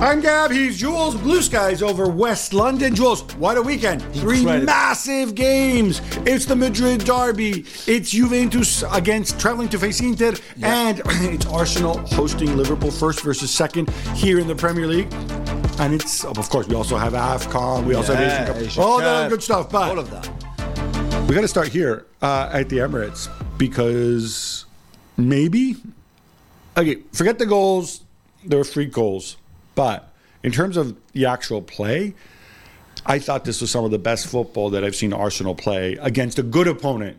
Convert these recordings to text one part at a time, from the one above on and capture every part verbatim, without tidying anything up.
I'm Gab, he's Jules. Blue skies over West London. Jules, what a weekend. Three Incredible. massive games. It's the Madrid derby. It's Juventus against traveling to face Inter. Yeah. And it's Arsenal hosting Liverpool first versus second here in the Premier League. And it's, of course, we also have AFCON. We also Yeah, have Asian Cup. Asian All Cup, that good stuff. But all of that. we got to start here uh, at the Emirates because maybe, okay, forget the goals. There were three goals. But in terms of the actual play, I thought this was some of the best football that I've seen Arsenal play against a good opponent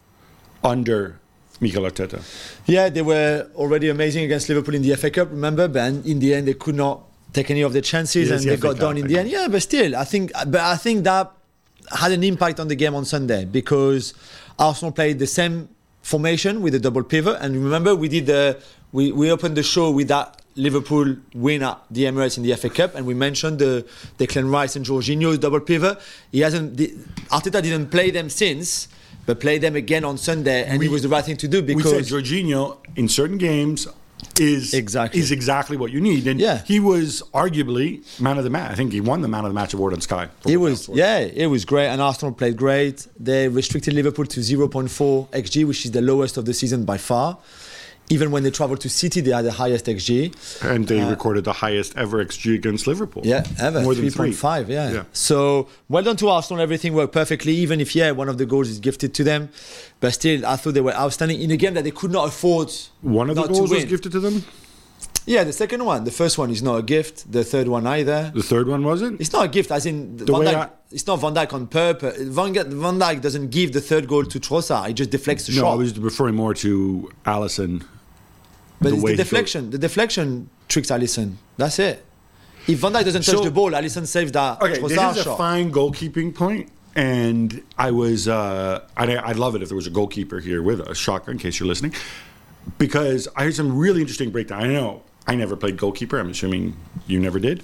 under Mikel Arteta. Yeah, they were already amazing against Liverpool in the F A Cup, remember? But in the end, they could not take any of their chances, Yes, and the they F A got Cup, done in the end. Yeah, but still, I think, but I think that had an impact on the game on Sunday because Arsenal played the same formation with a double pivot. And remember, we did the we we opened the show with that Liverpool win at the Emirates in the F A Cup, and we mentioned the Declan Rice and Jorginho's double pivot. He hasn't. The, Arteta didn't play them since, but played them again on Sunday, and We- it was the right thing to do because We said Jorginho in certain games is Exactly. is exactly what you need, and Yeah. he was arguably man of the match. I think he won the man of the match award on Sky. It was, yeah, it was great, and Arsenal played great. They restricted Liverpool to zero point four X G, which is the lowest of the season by far. Even when they travelled to City, they had the highest X G. and they recorded the highest ever X G against Liverpool. Yeah, ever. More than three point five, yeah. Yeah. So, well done to Arsenal. Everything worked perfectly, even if, yeah, one of the goals is gifted to them. But still, I thought they were outstanding in a game that they could not afford One of the not to goals was win. gifted to them. Yeah, the second one. The first one is not a gift. The third one either. The third one wasn't. It's not a gift, as in Van way Dijk, I- it's not Van Dijk on purpose. Van, Ga- Van Dijk doesn't give the third goal to Trossard. He just deflects the No, shot. I was referring more to Allison. But the it's way the he deflection. The deflection tricks Alisson. That's it. If Van Dijk doesn't touch So- the ball, Alisson saves that Okay, Trossard this is a shot. fine goalkeeping point, and I was, uh, I'd, I'd love it if there was a goalkeeper here with us, Shocker, in case you're listening, because I heard some really interesting breakdown. I know I never played goalkeeper. I'm assuming you never did.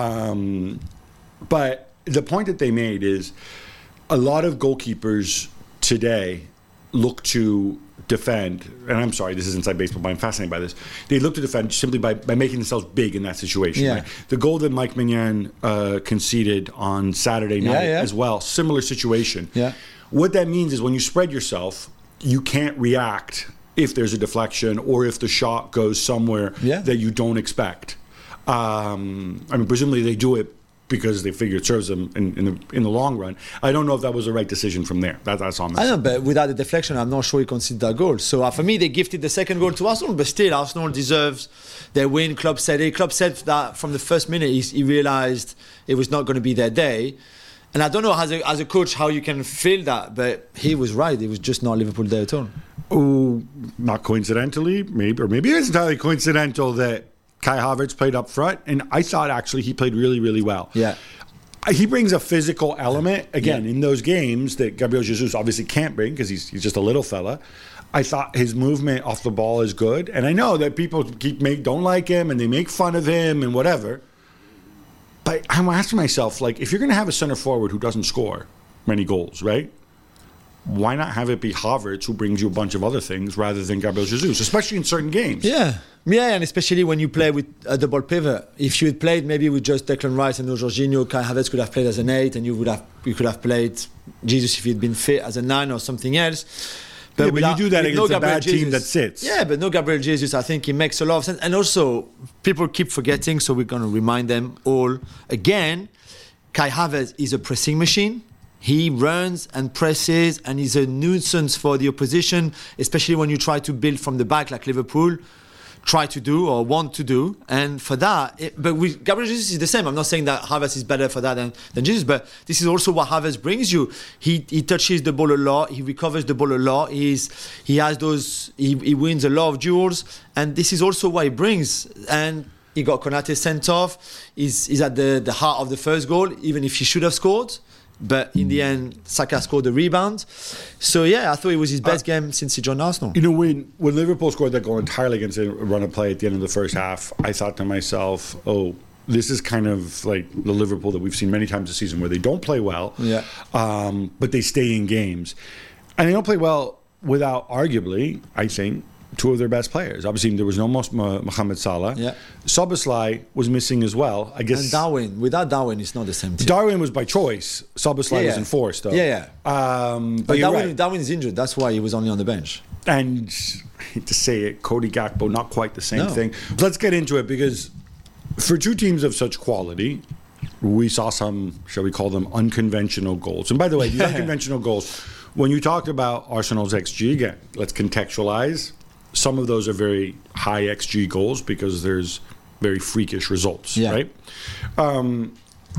Um, but the point that they made is a lot of goalkeepers today look to defend, and I'm sorry, this is inside baseball, but I'm fascinated by this. They look to defend simply by, by making themselves big in that situation. Yeah. Right? The goal that Mike Mignon uh, conceded on Saturday night Yeah, yeah. as well, similar situation. Yeah. What that means is when you spread yourself, you can't react if there's a deflection or if the shot goes somewhere Yeah. that you don't expect. Um, I mean, presumably they do it because they figure it serves them in, in, the, in the long run. I don't know if that was the right decision from there. That, that's on I this. know, but without the deflection, I'm not sure he conceded that goal. So uh, for me, they gifted the second goal to Arsenal, but still, Arsenal deserves their win. Klopp said it. Klopp said that from the first minute, he, he realised it was not going to be their day. And I don't know as a, as a coach how you can feel that, but he was right. It was just not Liverpool day at all. Oh, not coincidentally, maybe, or maybe it's entirely coincidental that Kai Havertz played up front, and I thought actually he played really, really well. Yeah. He brings a physical element, again, Yeah. in those games that Gabriel Jesus obviously can't bring because he's, he's just a little fella. I thought his movement off the ball is good. And I know that people keep make don't like him and they make fun of him and whatever. But I'm asking myself, like, if you're going to have a center forward who doesn't score many goals, right? Why not have it be Havertz who brings you a bunch of other things rather than Gabriel Jesus, especially in certain games? Yeah. Yeah, and especially when you play with a double pivot. If you had played maybe with just Declan Rice and no Jorginho, Kai Havertz could have played as an eight, and you would have you could have played Jesus if he'd been fit as a nine or something else. Yeah, but without- you do that with against a Gabriel bad team that sits. Yeah, but no Gabriel Jesus, I think it makes a lot of sense. And also, people keep forgetting, so we're going to remind them all again. Kai Havertz is a pressing machine. He runs and presses and is a nuisance for the opposition, especially when you try to build from the back like Liverpool try to do or want to do. And for that, it, but with Gabriel Jesus is the same. I'm not saying that Havertz is better for that than, than Jesus, but this is also what Havertz brings you. He he touches the ball a lot. He recovers the ball a lot. He's he has those. He, he wins a lot of duels, and this is also what he brings. And he got Konate sent off. He's he's at the the heart of the first goal, even if he should have scored. But in the end, Saka scored the rebound. So yeah, I thought it was his best uh, game since he joined Arsenal. You know, when when Liverpool scored that goal entirely against a run of play at the end of the first half, I thought to myself, oh, this is kind of like the Liverpool that we've seen many times this season, where they don't play well, yeah. um, but they stay in games. And they don't play well without, arguably, I think, two of their best players. Obviously, there was no Mo- Mo- Mohamed Salah. Yeah. Szoboszlai was missing as well. I guess And Darwin, without Darwin, it's not the same team. Darwin was by choice. Szoboszlai Yeah, was yeah. enforced, though. Yeah, yeah. Um, but But you're Darwin, right. Darwin is injured. That's why he was only on the bench. And I hate to say it, Cody Gakpo, not quite the same No. thing. Let's get into it because for two teams of such quality, we saw some, shall we call them, unconventional goals. And by the way, these unconventional goals, when you talk about Arsenal's X G, again, let's contextualize. Some of those are very high X G goals because there's very freakish results, Yeah. right? Um,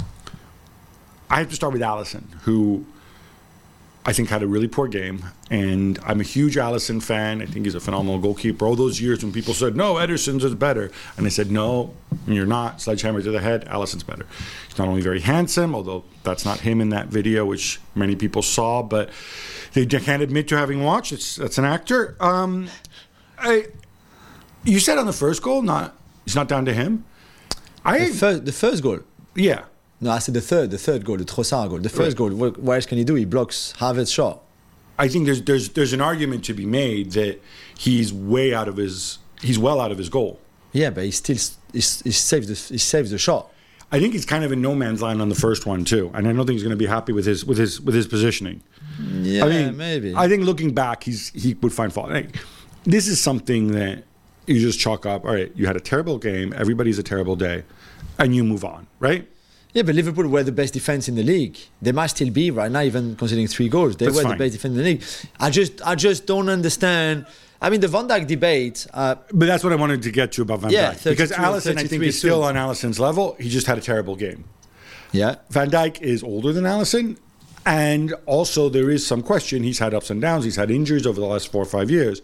I have to start with Alisson, who I think had a really poor game, and I'm a huge Alisson fan. I think he's a phenomenal goalkeeper. All those years when people said, no, Ederson's is better, and I said, no, you're not. Sledgehammer to the head, Alisson's better. He's not only very handsome, although that's not him in that video, which many people saw, but they can't admit to having watched. It's, that's an actor. Um, I, you said on the first goal, not it's not down to him. I The first, the first goal. yeah. No, I said the third, the third goal, the Trossard goal. The first Right. goal, what, what else can he do? He blocks Havertz's shot. I think there's there's there's an argument to be made that he's way out of his he's well out of his goal. Yeah, but he still he, he saves the he saves the shot. I think he's kind of in no man's land on the first one too, and I don't think he's going to be happy with his with his with his positioning. Yeah, I mean, maybe. I think looking back, he's he would find fault. Like, this is something that you just chalk up. All right, you had a terrible game. Everybody's a terrible day, and you move on, right? Yeah, but Liverpool were the best defense in the league. They might still be right now, even considering three goals. They That's were fine. the best defense in the league. I just, I just don't understand. I mean, the Van Dijk debate. Uh, But that's what I wanted to get to about Van Yeah, Dijk, because thirty-two or Alisson, I think, thirty-three is still soon. on Alisson's level. He just had a terrible game. yeah, Van Dijk is older than Alisson, and also there is some question. He's had ups and downs. He's had injuries over the last four or five years.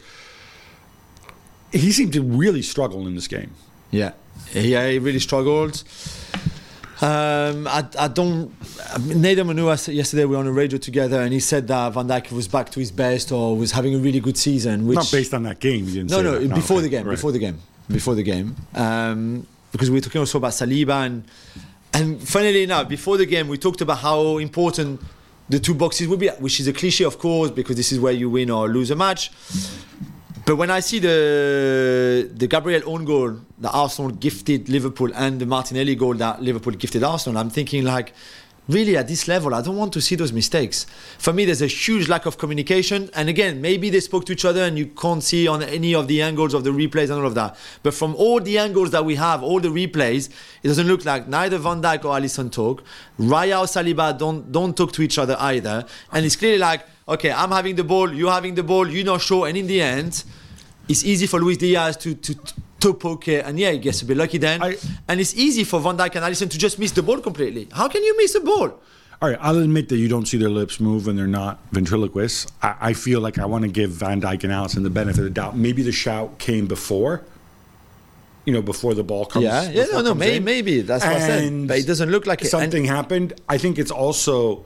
He seemed to really struggle in this game. yeah, yeah. He really struggled. Um, I, I don't. Nathan Manu yesterday we were on the radio together, and he said that Van Dijk was back to his best or was having a really good season. Which Not based on that game. You didn't no, say no, that. before okay, the game, right. before the game, before the game, um, because we were talking also about Saliba and and funnily enough, before the game we talked about how important the two boxes would be, which is a cliche, of course, because this is where you win or lose a match. But when I see the the Gabriel own goal that Arsenal gifted Liverpool and the Martinelli goal that Liverpool gifted Arsenal, I'm thinking like, really at this level, I don't want to see those mistakes. For me, there's a huge lack of communication. And again, maybe they spoke to each other and you can't see on any of the angles of the replays and all of that. But from all the angles that we have, all the replays, it doesn't look like neither Van Dijk or Alisson talk. Raya or Saliba don't, don't talk to each other either. And it's clearly like, okay, I'm having the ball, you're having the ball, you're not sure. And in the end, it's easy for Luis Diaz to, to, to poke it. And yeah, he gets a bit lucky then. I- and it's easy for Van Dijk and Alisson to just miss the ball completely. How can you miss a ball? All right, I'll admit that you don't see their lips move and they're not ventriloquists. I, I feel like I want to give Van Dijk and Alisson the benefit of the doubt. Maybe the shout came before, you know, before the ball comes. Yeah, yeah, before no, it no, comes maybe, in. maybe that's what I said. And But it doesn't look like it. And- something happened. I think it's also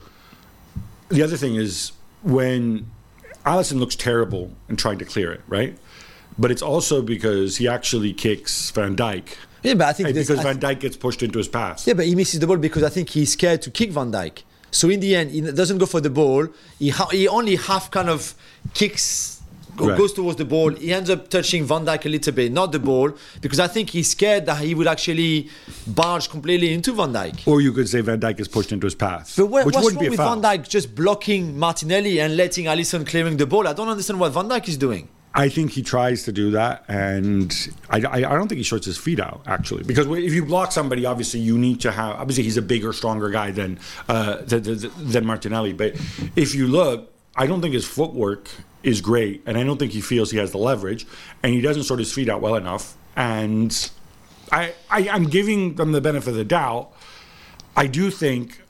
the other thing is when Alisson looks terrible in trying to clear it, right? But it's also because he actually kicks Van Dijk. Yeah, but I think And this- because I Van Dijk gets pushed into his path. Yeah, but he misses the ball because I think he's scared to kick Van Dijk. So in the end, he doesn't go for the ball. He ha- he only half kind of kicks, go- Right. goes towards the ball. He ends up touching Van Dijk a little bit, not the ball, because I think he's scared that he would actually barge completely into Van Dijk. Or you could say Van Dijk is pushed into his path, But what, which what's wouldn't wrong be a with foul. Van Dijk just blocking Martinelli and letting Alisson clearing the ball? I don't understand what Van Dijk is doing. I think he tries to do that, and I, I, I don't think he shorts his feet out, actually. Because if you block somebody, obviously you need to have... Obviously, he's a bigger, stronger guy than, uh, than, than, than Martinelli. But if you look, I don't think his footwork is great, and I don't think he feels he has the leverage, and he doesn't sort his feet out well enough. And I, I, I'm giving them the benefit of the doubt. I do think,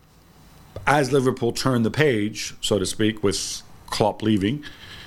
as Liverpool turn the page, so to speak, with Klopp leaving...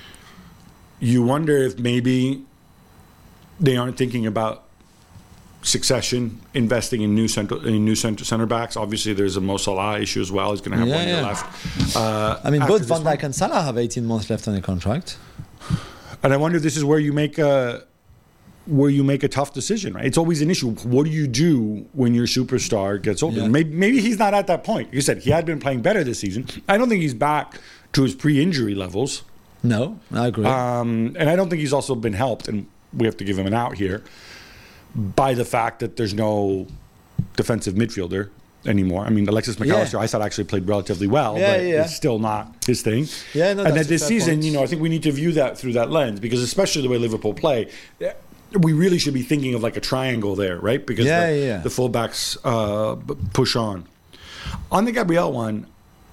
You wonder if maybe they aren't thinking about succession, investing in new center, in new center, center backs. Obviously, there's a Mo Salah issue as well. He's going to have Yeah, one year yeah. left. Uh, I mean, after both this Van one. Dijk and Salah have eighteen months left on their contract. And I wonder if this is where you make a where you make a tough decision. Right? It's always an issue. What do you do when your superstar gets older? Yeah. Maybe, maybe he's not at that point. You said he had been playing better this season. I don't think he's back to his pre-injury levels. No, I agree. Um, and I don't think he's also been helped, and we have to give him an out here, by the fact that there's no defensive midfielder anymore. I mean, Alexis McAllister, Yeah. I thought actually played relatively well, Yeah, but yeah. it's still not his thing. Yeah, no, and that's then a this fair season, point. you know, I think we need to view that through that lens, because especially the way Liverpool play, we really should be thinking of like a triangle there, right? Because Yeah, the, yeah. the fullbacks uh, b- push on. On the Gabriel one,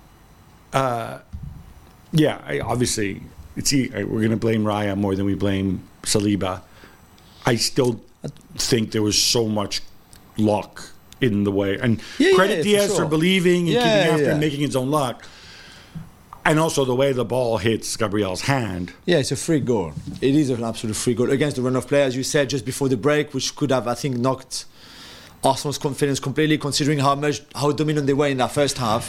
uh, yeah, I, obviously, it's e- we're going to blame Raya more than we blame Saliba. I still think there was so much luck in the way, and Yeah, credit yeah, for Diaz for, sure. believing and Yeah, keeping after yeah. and making his own luck, and also the way the ball hits Gabriel's hand. Yeah, it's a free goal. It is an absolute free goal against the run of play, as you said, just before the break, which could have, I think, knocked Arsenal's confidence completely, considering how much how dominant they were in that first half.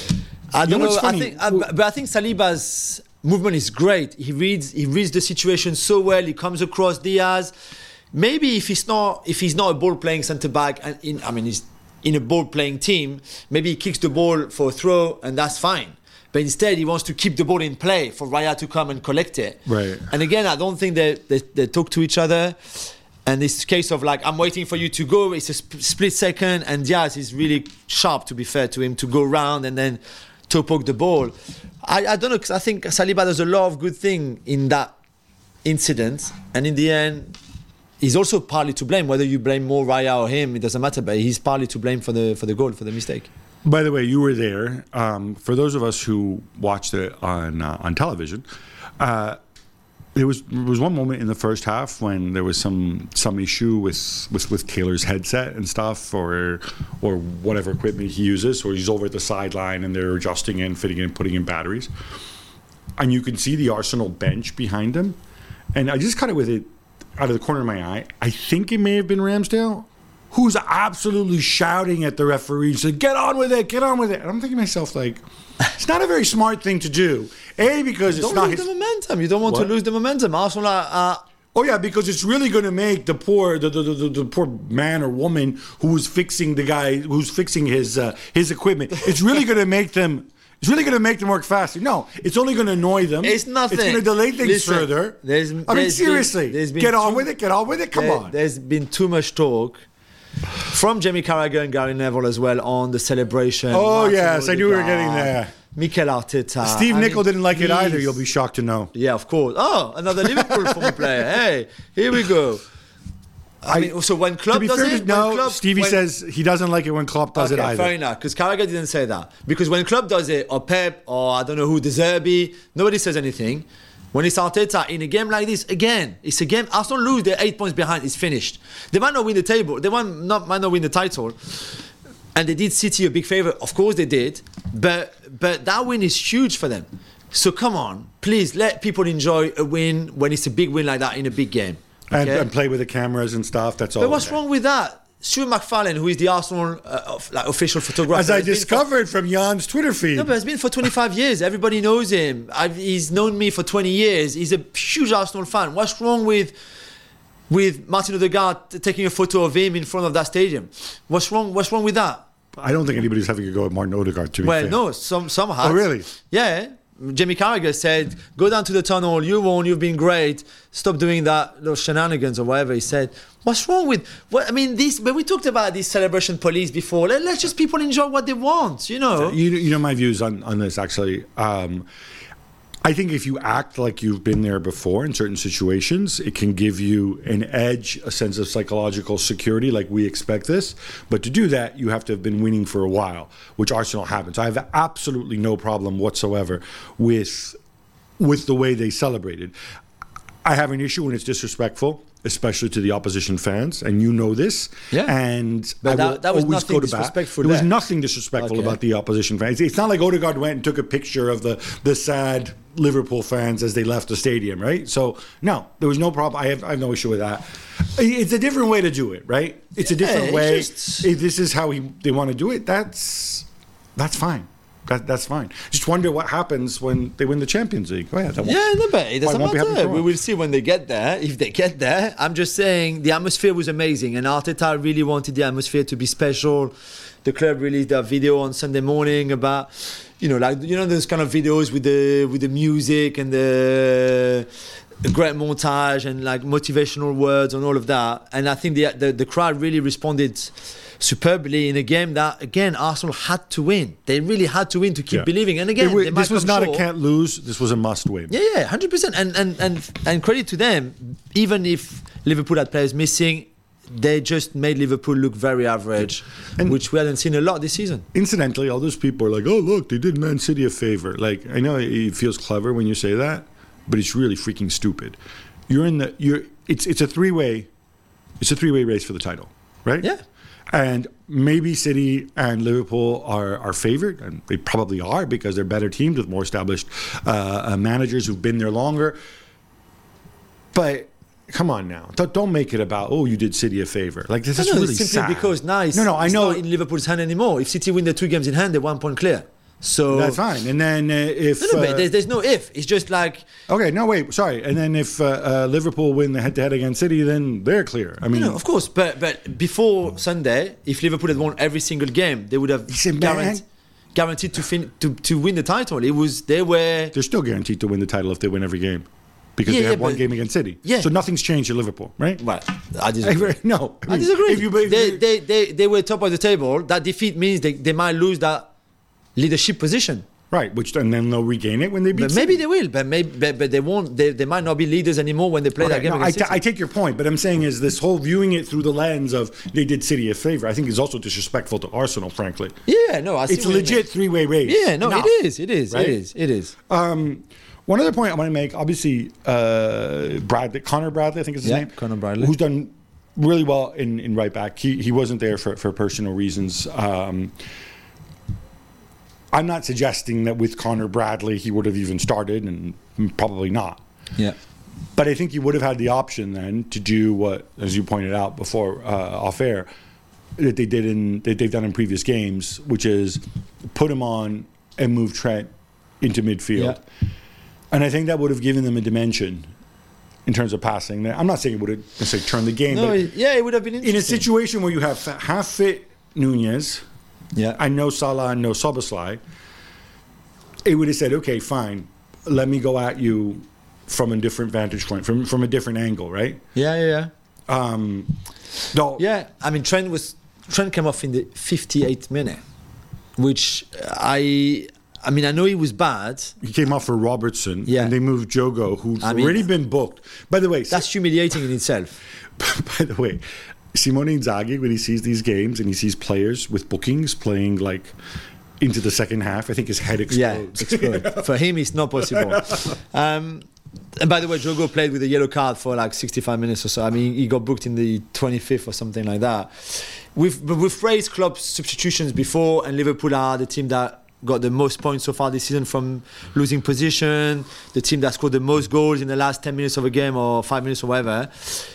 I You don't know know. what's I funny? think, I, but I think Saliba's movement is great. He reads he reads the situation so well. He comes across Diaz. Maybe if he's not if he's not a ball playing centre back, and in I mean he's in a ball playing team, maybe he kicks the ball for a throw, and that's fine. But instead, he wants to keep the ball in play for Raya to come and collect it. Right. And again, I don't think they, they, they talk to each other. And it's a case of like, I'm waiting for you to go. It's a sp- split second. And Diaz is really sharp, to be fair to him, to go round and then toe poke the ball. I, I don't know, because I think Saliba does a lot of good thing in that incident. And in the end, he's also partly to blame. Whether you blame more Raya or him, it doesn't matter. But he's partly to blame for the for the goal, for the mistake. By the way, you were there. Um, for those of us who watched it on uh, on television, uh, there was there was one moment in the first half when there was some some issue with, with, with Taylor's headset and stuff, or or whatever equipment he uses, or he's over at the sideline and they're adjusting it and fitting it and putting in batteries, and you can see the Arsenal bench behind him, and I just kind of with it out of the corner of my eye, I think it may have been Ramsdale, who's absolutely shouting at the referee, saying, "Get on with it, get on with it." And I'm thinking to myself, like, it's not a very smart thing to do. A, because it's Don't not lose his... the momentum. You don't want What? to lose the momentum. Arsenal are, are Oh yeah, because it's really going to make the poor, the, the, the, the poor man or woman who was fixing the guy, who's fixing his uh, his equipment. It's really going to make them. It's really going to make them work faster. No, it's only going to annoy them. It's nothing. It's going to delay things Listen, further. there's- I mean, there's been- seriously, there's been get on too- with it. Get on with it. Come there, on. There's been too much talk from Jamie Carragher and Gary Neville as well on the celebration. Oh, Martin yes, I knew we were Odegaard, getting there. Mikel Arteta. Steve I Nicol mean, didn't like it either. please. You'll be shocked to know. Yeah, of course. Oh, another Liverpool former player. Hey, here we go. I, I- mean, so when Klopp To be does fair, it, to- no. when Klopp, Stevie when, says he doesn't like it when Klopp does okay, it either. fair enough, because Carragher didn't say that. Because when Klopp does it, or Pep, or I don't know who, De Zerbi, nobody says anything. When it's Arteta in a game like this, again, it's a game. Arsenal lose, they're eight points behind. It's finished. They might not win the table. They might not, might not win the title. And they did City a big favour. Of course they did. But but that win is huge for them. So come on, please let people enjoy a win when it's a big win like that in a big game. and, okay? and play with the cameras and stuff. That's all. But what's okay. wrong with that? Stuart MacFarlane, who is the Arsenal uh, of, like, official photographer, As I has been for- discovered from Jan's Twitter feed. No, but it's been for twenty-five years. Everybody knows him. I've, he's known me for twenty years. He's a huge Arsenal fan. What's wrong with with Martin Odegaard t- taking a photo of him in front of that stadium? What's wrong? What's wrong with that? I don't think anybody's having a go at Martin Odegaard, to be Well, fair. no, some some have. Oh, really? Yeah. Jamie Carragher said, "Go down to the tunnel. You won. You've been great. Stop doing that, those shenanigans or whatever." He said. What's wrong with? What I mean, this. But we talked about this celebration police before. Let, let's just people enjoy what they want. You know. You, you know my views on, on this, actually. Um, I think if you act like you've been there before in certain situations, it can give you an edge, a sense of psychological security, like we expect this. But to do that, you have to have been winning for a while, which Arsenal haven't. So I have absolutely no problem whatsoever with with the way they celebrated. I have an issue when it's disrespectful, especially to the opposition fans, and you know this. Yeah. And But I that- will that was always nothing go to bat. disrespectful There was there. nothing disrespectful Okay. about the opposition fans. It's not like Odegaard went and took a picture of the the sad Liverpool fans as they left the stadium, right? So no, there was no problem. I have I have no issue with that. It's a different way to do it, right? It's a different Yeah, way. just- If this is how he, they want to do it, that's that's fine. That, that's fine. Just wonder what happens when they win the Champions League. Oh, yeah, that won't- Yeah, no, but it doesn't won't be happening for matter. a We while. will see when they get there. If they get there, I'm just saying the atmosphere was amazing, and Arteta really wanted the atmosphere to be special. The club released a video on Sunday morning about you know, like you know those kind of videos with the with the music and the great montage and like motivational words and all of that. And I think the the, the crowd really responded superbly in a game that, again, Arsenal had to win. They really had to win to keep Yeah. believing. And again, It they wa- might this was come not short. a can't lose. This was a must win. Yeah, yeah, one hundred percent. And, and, and, and credit to them, even if Liverpool had players missing, they just made Liverpool look very average, And- which we hadn't seen a lot this season. Incidentally, all those people are like, "Oh, look, they did Man City a favor." Like, I know it feels clever when you say that, but it's really freaking stupid. You're in the you're. It's it's a three way, it's a three way race for the title, right? Yeah. And maybe City and Liverpool are are favored, and they probably are because they're better teams with more established uh, uh, managers who've been there longer. But come on now, don't, don't make it about, oh, you did City a favor. Like this No, is no, really it's simply sad. because now it's, no, no, I it's know not in Liverpool's hand anymore. If City win the two games in hand, they're one point clear. So that's fine. And then uh, if No, no, uh, but there's, there's no if. It's just like okay, no, wait, sorry. And then if uh, uh, Liverpool win the head-to-head against City, then they're clear. I mean, no, of course. But but before Sunday, if Liverpool had won every single game, they would have said, man. guaranteed, guaranteed to fin- to to win the title. It was they were. they're still guaranteed to win the title if they win every game because Yeah, they have yeah, one but- game against City. Yeah. So nothing's changed at Liverpool, right? Well, I disagree. no, I mean, disagree. If you, if they, you- they, they, they were top of the table. That defeat means they, they might lose that leadership position. right, which and then they'll regain it when they beat. But maybe City. they will. But maybe but, but they won't. They, they might not be leaders anymore when they play that Okay, game no, I, against ta- City. I take your point, but I'm saying is this whole viewing it through the lens of they did City a favor. I think is also disrespectful to Arsenal, frankly. yeah, no, I see It's a what you legit mean. three-way race. Yeah, no, Enough, it is. It is. right? It is. It is. Um, one other point I want to make, obviously, uh, Bradley, Connor Bradley, I think is his Yeah, name. Connor Bradley. Who's done really well in, in right back. He he wasn't there for, for personal reasons. Um, I'm not suggesting that with Connor Bradley he would have even started, and probably not. Yeah. But I think you would have had the option then to do what, as you pointed out before uh, off air, that they did in that they've done in previous games, which is put him on and move Trent into midfield. Yeah. And I think that would have given them a dimension in terms of passing. I'm not saying it would have necessarily turned the game, No, but it- yeah, it would have been in interesting. a situation where you have fa- half fit Nunez Yeah. and no Salah and no Soboslai, it would have said, okay, fine, let me go at you from a different vantage point, from from a different angle, right? yeah, yeah, yeah. Um, no, Yeah, I mean Trent was Trent came off in the fifty-eighth minute, which I I mean I know he was bad. he came off for Robertson, Yeah. and they moved Jogo, who's I mean- already been booked. By the way, That's humiliating in itself. by the way, Simone Inzaghi, when he sees these games and he sees players with bookings playing like into the second half, I think his head Yeah, explodes. explode. For him, it's not possible. Um, and by the way, Jogo played with a yellow card for like sixty-five minutes or so. I mean, he got booked in the twenty-fifth or something like that. We've but we've praised Klopp's substitutions before, and Liverpool are the team that got the most points so far this season from losing position. The team that scored the most goals in the last ten minutes of a game or five minutes or whatever.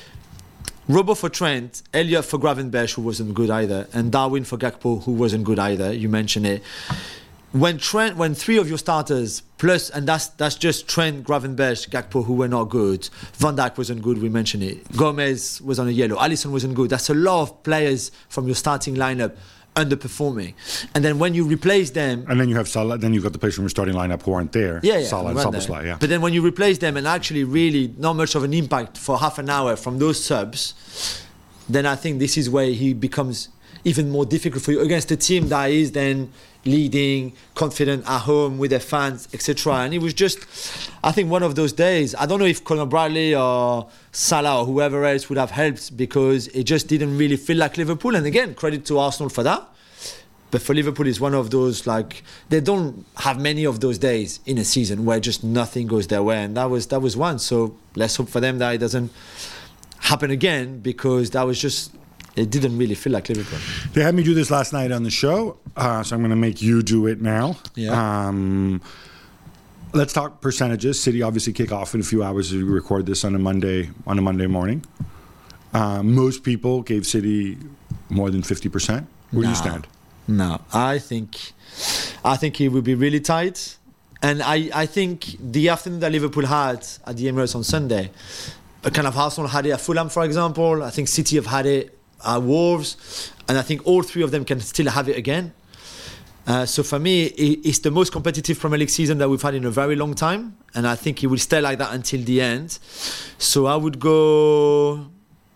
Robo for Trent, Elliott for Gravenberch, who wasn't good either, and Darwin for Gakpo, who wasn't good either. You mentioned it. When Trent, when three of your starters plus, and that's that's just Trent, Gravenberch, Gakpo, who were not good. Van Dijk wasn't good. We mentioned it. Gomez was on a yellow. Alisson wasn't good. That's a lot of players from your starting lineup underperforming. And then when you replace them, And then you have Salah. Then you've got the players from your starting lineup who aren't there. yeah, yeah, Salah and around there. Soboslai. Yeah. But then when you replace them and actually really not much of an impact for half an hour from those subs, then I think this is where he becomes even more difficult for you against a team that is then leading, confident at home with their fans, et cetera. And it was just, I think, one of those days. I don't know if Conor Bradley or Salah or whoever else would have helped because it just didn't really feel like Liverpool. And again, credit to Arsenal for that. But for Liverpool, it's one of those, like, they don't have many of those days in a season where just nothing goes their way. And that was that was one. So let's hope for them that it doesn't happen again because that was just, it didn't really feel like Liverpool. They had me do this last night on the show, uh, so I'm going to make you do it now. Yeah. Um, let's talk percentages. City obviously kick off in a few hours as we record this on a Monday on a Monday morning. Uh, most people gave City more than fifty percent. Where do you No. stand? No, I think, I think it will be really tight, and I, I think the afternoon that Liverpool had at the Emirates on Sunday, a kind of Arsenal had it at Fulham, for example. I think City have had it at Wolves, and I think all three of them can still have it again. Uh, so for me, it, it's the most competitive Premier League season that we've had in a very long time, and I think it will stay like that until the end. So I would go.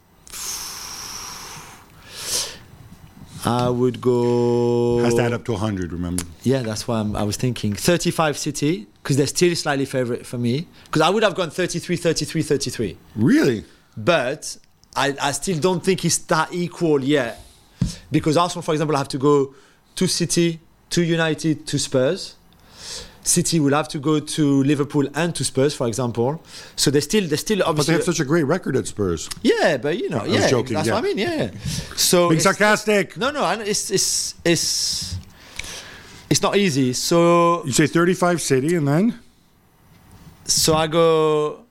I would go. Has to add up to one hundred, remember? Yeah, that's why I'm, I was thinking thirty-five City, because they're still slightly favourite for me. Because I would have gone thirty-three, thirty-three, thirty-three. Really? But I, I still don't think it's that equal yet. Because Arsenal, for example, have to go to City, to United, to Spurs. City will have to go to Liverpool and to Spurs, for example. So they're still, they're still obviously. But they have such a great record at Spurs. Yeah, but you know, I yeah, was joking, that's yeah. what I mean. Yeah. So Being it's- sarcastic. No, no, I know it's it's it's it's not easy. So You say thirty-five City, and then so I go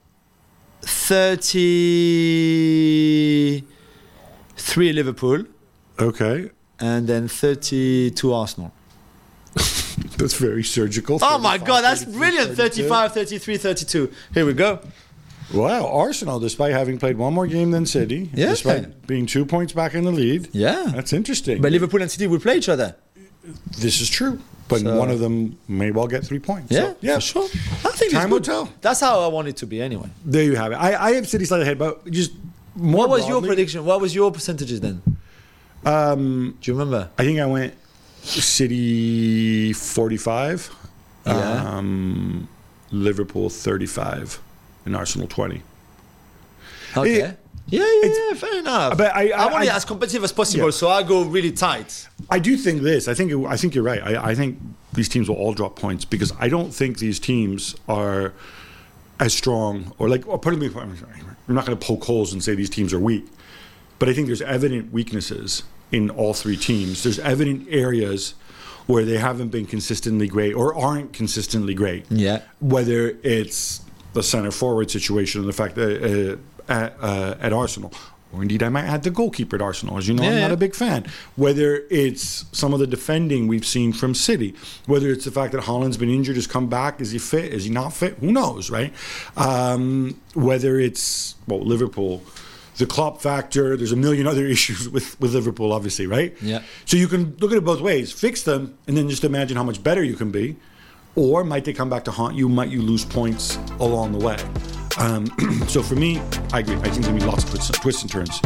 thirty-three Liverpool okay, and then thirty-two Arsenal. that's very surgical. Oh my thirty-five, God, that's thirty-three, brilliant! thirty-two. thirty-five, thirty-three, thirty-two. Here we go. Wow, Arsenal, despite having played one more game than City, Yeah. despite being two points back in the lead, Yeah. that's interesting. But Liverpool and City will play each other. This is true. But So- one of them may well get three points. Yeah, So, yeah, for sure. I think Time it's will good. tell. That's how I want it to be anyway. There you have it. I, I have City slightly ahead, but just more What was your broadly, prediction? What was your percentages then? Um, Do you remember? I think I went City forty-five, Yeah. um, Liverpool thirty-five, and Arsenal twenty. Okay. It- yeah, yeah, it's- yeah, fair enough. But I- I- want it I- as competitive as possible, Yeah. so I go really tight. I do think this. I think. It, I think you're right. I, I think these teams will all drop points because I don't think these teams are as strong or like. Or pardon me. I'm sorry, I'm not going to poke holes and say these teams are weak, but I think there's evident weaknesses in all three teams. There's evident areas where they haven't been consistently great or aren't consistently great. Yeah. Whether it's the center forward situation and the fact that uh, at, uh, at Arsenal. Or indeed, I might add the goalkeeper at Arsenal. As you know, Yeah, I'm not yeah. a big fan. Whether it's some of the defending we've seen from City, whether it's the fact that Haaland's been injured, has come back, is he fit, is he not fit? Who knows, right? Um, whether it's, well, Liverpool, the Klopp factor, there's a million other issues with, with Liverpool, obviously, right? Yeah. So you can look at it both ways. Fix them, and then just imagine how much better you can be. Or might they come back to haunt you? Might you lose points along the way? Um, so for me, I agree. I think there's going to be lots of twists, twists and turns.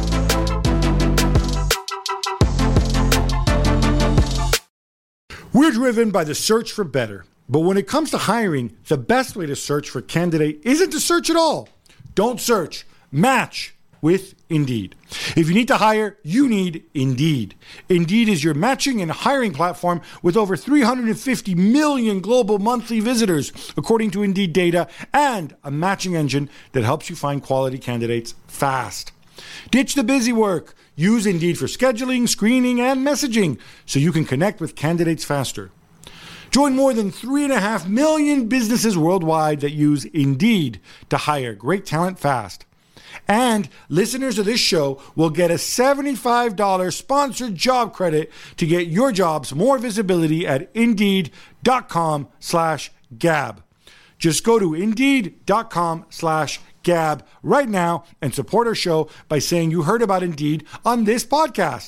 We're driven by the search for better. But when it comes to hiring, the best way to search for a candidate isn't to search at all. Don't search. Match with Indeed. If you need to hire, you need Indeed. Indeed is your matching and hiring platform with over three hundred fifty million global monthly visitors, according to Indeed data, and a matching engine that helps you find quality candidates fast. Ditch the busy work. Use Indeed for scheduling, screening, and messaging so you can connect with candidates faster. Join more than three and a half million businesses worldwide that use Indeed to hire great talent fast. And listeners of this show will get a seventy-five dollars sponsored job credit to get your jobs more visibility at Indeed.com slash Gab. Just go to Indeed.com slash Gab right now and support our show by saying you heard about Indeed on this podcast.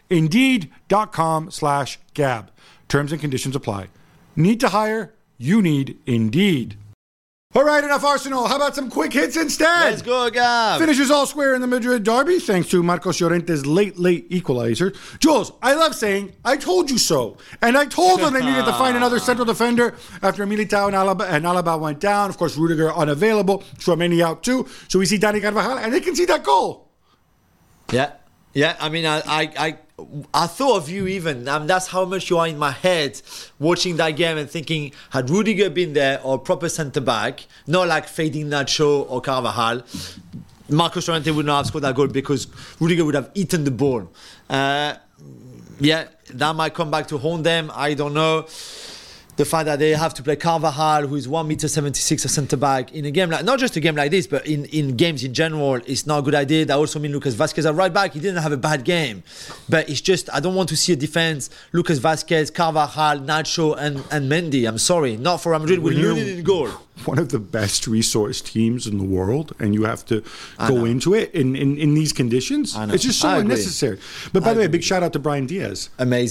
Indeed.com slash Gab. Terms and conditions apply. Need to hire? You need Indeed. All right, enough Arsenal. How about some quick hits instead? Let's go, Gab. Finishes all square in the Madrid derby thanks to Marcos Llorente's late, late equalizer. Jules, I love saying, I told you so. And I told them they needed to find another central defender after Militao and Alaba, and Alaba went down. Of course, Rudiger unavailable. Tchouameni out too. So we see Dani Carvajal, and they can see that goal. Yeah, yeah. I mean, I, I, I, I thought of you even. I mean, that's how much you are in my head watching that game and thinking, had Rudiger been there or proper centre back, not like fading Nacho or Carvajal, Marcos Llorente would not have scored that goal because Rudiger would have eaten the ball. Uh, yeah, that might come back to haunt them. I don't know. The fact that they have to play Carvajal, who is one meter seventy-six, a centre back, in a game like, not just a game like this, but in, in games in general, it's not a good idea. That also means Lucas Vazquez at right back. He didn't have a bad game, but it's just, I don't want to see a defense. Lucas Vazquez, Carvajal, Nacho, and, and Mendy. I'm sorry, not for Real Madrid. We When you're- needed in goal. One of the best resource teams in the world, and you have to I go know. into it in, in, in these conditions. I know. It's just so I agree. unnecessary. But by I the way, agree. big shout out to Brian Diaz. Amazing.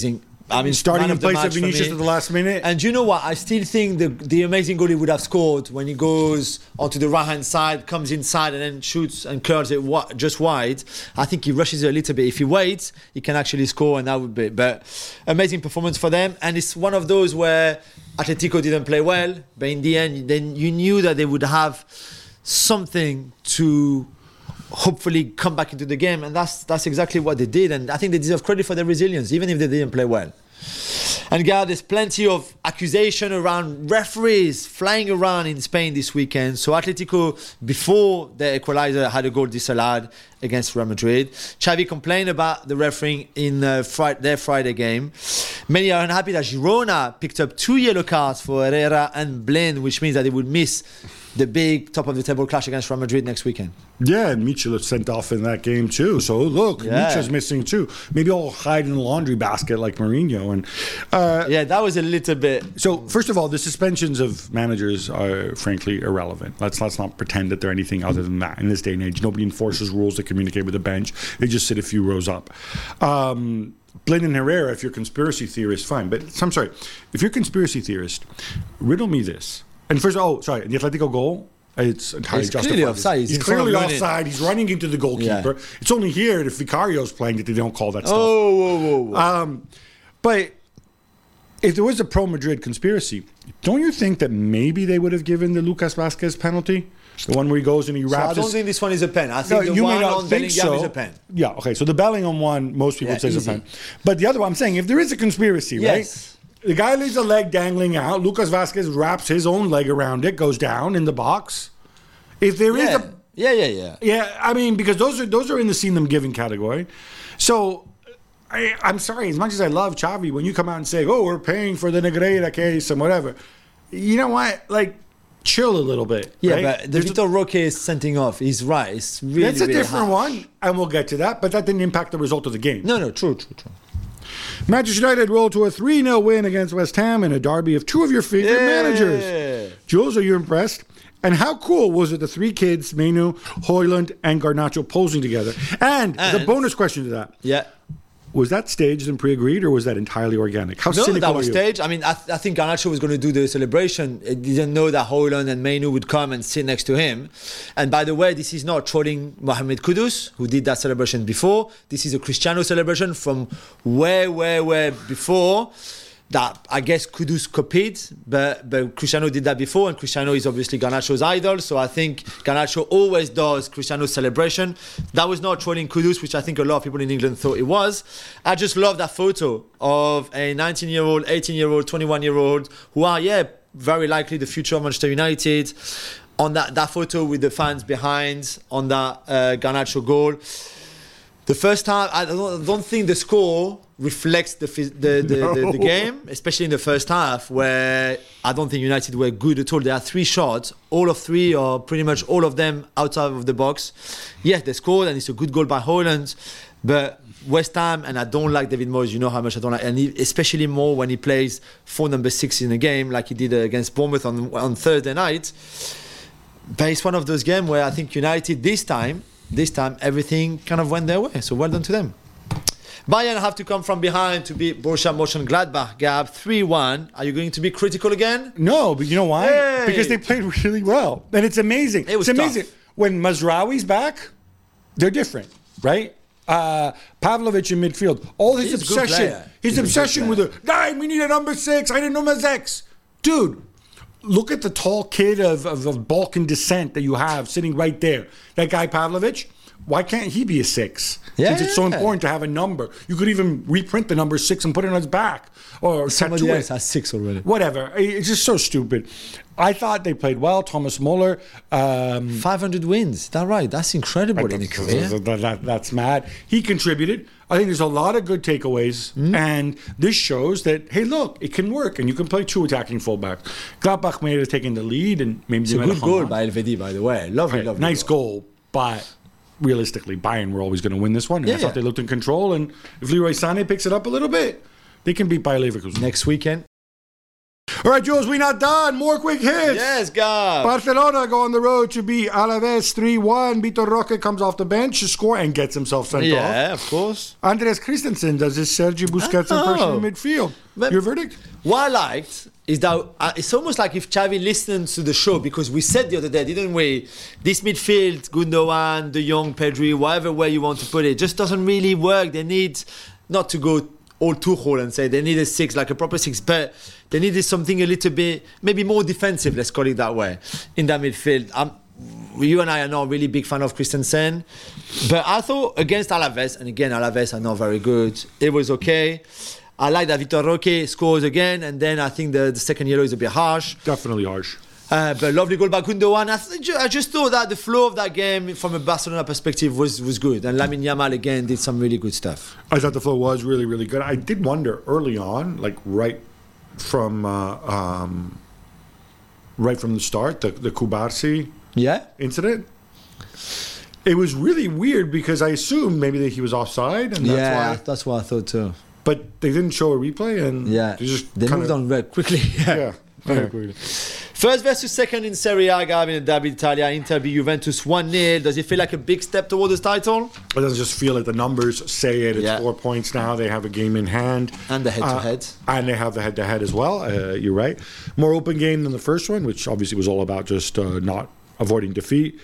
I mean, starting man in of the place of match for Vinicius me. at the last minute. And you know what? I still think the the amazing goal he would have scored when he goes onto the right hand side, comes inside, and then shoots and curls it wa- just wide. I think he rushes it a little bit. If he waits, he can actually score, and that would be. But amazing performance for them, and it's one of those where Atletico didn't play well, but in the end, then you knew that they would have something to hopefully come back into the game, and that's that's exactly what they did. And I think they deserve credit for their resilience, even if they didn't play well. And God, there's plenty of accusation around referees flying around in Spain this weekend. So Atletico, before the equalizer, had a goal disallowed against Real Madrid. Xavi complained about the refereeing in uh, Friday, their Friday game. Many are unhappy that Girona picked up two yellow cards for Herrera and Blaine, which means that they would miss the big top-of-the-table clash against Real Madrid next weekend. Yeah, and Mitchell is sent off in that game too. So look, Yeah. Mitchell's missing too. Maybe I'll hide in the laundry basket like Mourinho. And uh, Yeah, that was a little bit... so, first of all, the suspensions of managers are frankly irrelevant. Let's let's not pretend that they're anything other than that. In this day and age, nobody enforces rules to communicate with the bench. They just sit a few rows up. Um, Blaine and Herrera, if you're a conspiracy theorist, fine. But I'm sorry, if you're a conspiracy theorist, riddle me this. And first, oh, sorry, the Atletico goal, it's entirely He's justified. clearly offside. He's He's in front clearly of Lunin. offside. He's running into the goalkeeper. Yeah. It's only here if Vicario's playing that they don't call that stuff. Oh, whoa, whoa, whoa. Um, but if there was a pro-Madrid conspiracy, don't you think that maybe they would have given the Lucas Vasquez penalty? The one where he goes and he So wraps I don't his... think this one is a pen. I No, think the you may one not on think Bellingham so. is a pen. Yeah, okay. So the Bellingham one, most people Yeah, would say is a easy. pen. But the other one, I'm saying, if there is a conspiracy, Yes. right? The guy leaves a leg dangling out. Lucas Vasquez wraps his own leg around it, goes down in the box. If there is Yeah. a... yeah, yeah, yeah. Yeah, I mean, because those are those are in the seen them giving category. So... I, I'm sorry, as much as I love Xavi, when you come out and say, oh, we're paying for the Negreira case and whatever, you know what? Like, chill a little bit. Yeah, right? but the There's Vitor Roque is sending off. He's right. It's really, That's a really different harsh. one, and we'll get to that, but that didn't impact the result of the game. No, no, true, true, true. Manchester United rolled to a three nil win against West Ham in a derby of two of your favorite Yeah. managers. Jules, are you impressed? And how cool was it the three kids, Menu, Højlund, and Garnacho posing together? And, the And- bonus question to that, Yeah. was that staged and pre-agreed, or was that entirely organic? How No, cynical that are was you? staged. I mean, I, th- I think Garnacho was going to do the celebration. He didn't know that Højlund and Mainu would come and sit next to him. And by the way, this is not trolling Mohamed Kudus, who did that celebration before. This is a Cristiano celebration from way, way, way before. That I guess Kudus copied, but but Cristiano did that before, and Cristiano is obviously Garnacho's idol. So I think Garnacho always does Cristiano's celebration. That was not trolling Kudus, which I think a lot of people in England thought it was. I just love that photo of a nineteen-year-old, eighteen-year-old, twenty-one-year-old who are, yeah, very likely the future of Manchester United. On that, that photo with the fans behind, on that uh, Garnacho goal. The first time, I don't, I don't think the score reflects the, phys- the, the, No. the, the game, especially in the first half, where I don't think United were good at all. There are three shots, all of three, or pretty much all of them outside of the box. Yes, they scored, and it's a good goal by Højlund, but West Ham, and I don't like David Moyes, you know how much I don't like, and he, especially more when he plays for number six in a game, like he did against Bournemouth on, on Thursday night. But it's one of those games where I think United this time, this time everything kind of went their way. So well done to them. Bayern have to come from behind to beat Borussia Mönchengladbach. Gab three one. Are you going to be critical again? No, but you know why? Hey! Because they played really well. And it's amazing. It was it's amazing. tough. When Mazraoui's back, they're different, right? Uh, Pavlovic in midfield. All his He's a good obsession, player. his He's a good obsession with player. the, nine, we need a number six. I didn't know my X. Dude, look at the tall kid of, of, of Balkan descent that you have sitting right there. That guy Pavlovic. Why can't he be a six? Yeah, Since it's so yeah. important to have a number. You could even reprint the number six and put it on his back. Or Somebody tattoo it. else has six already. Whatever. It's just so stupid. I thought they played well. Thomas Muller. Um, five hundred wins. Is that right? That's incredible in a career. that- that- that's mad. He contributed. I think there's a lot of good takeaways. Hmm? And this shows that, hey, look, it can work. And you can play two attacking fullbacks. Gladbach may have taken the lead. And maybe It's they a might good have hung goal on. by Elvedi, by the way. Lovely, Right, lovely. nice goal. But realistically, Bayern were always going to win this one. And Yeah, I thought yeah. they looked in control. And if Leroy Sané picks it up a little bit, they can beat Bayer Leverkusen. Next weekend. All right, Jules, we're not done. More quick hits. Yes, Gab. Barcelona go on the road to beat Alaves three one. Vitor Roque comes off the bench to score and gets himself sent off. Yeah, of course. Andres Christensen does his Sergi Busquets Oh. impression in midfield. But- Your verdict? What I liked is that uh, it's almost like if Xavi listened to the show, because we said the other day, didn't we? This midfield, Gundogan, De Jong, Pedri, whatever way you want to put it, just doesn't really work. They need not to go all Tuchel and say they need a six, like a proper six, but they needed something a little bit, maybe more defensive, let's call it that way, in that midfield. Um, you and I are not really big fan of Christensen, but I thought against Alaves, and again, Alaves are not very good, it was okay. I like that Vitor Roque scores again, and then I think the, the second yellow is a bit harsh. Definitely harsh. Uh, but lovely goal by Gundogan. I, th- I just thought that the flow of that game from a Barcelona perspective was, was good. And Lamine Yamal again did some really good stuff. I thought the flow was really, really good. I did wonder early on, like right from uh, um, right from the start, the, the Kubarsi Yeah? incident. It was really weird because I assumed maybe that he was offside, and that's yeah, why. that's what I thought too. But they didn't show a replay, and Yeah. they just They kinda, moved on very quickly. Yeah, very Yeah. quickly. First versus second in Serie A, Gabi, in the Derby d'Italia, Inter beat Juventus one nil. Does it feel like a big step towards the title? It doesn't just feel like the numbers say it. It's Yeah. four points now. They have a game in hand. And the head-to-head. Uh, and they have the head-to-head as well. Uh, you're right. More open game than the first one, which obviously was all about just uh, not avoiding defeat.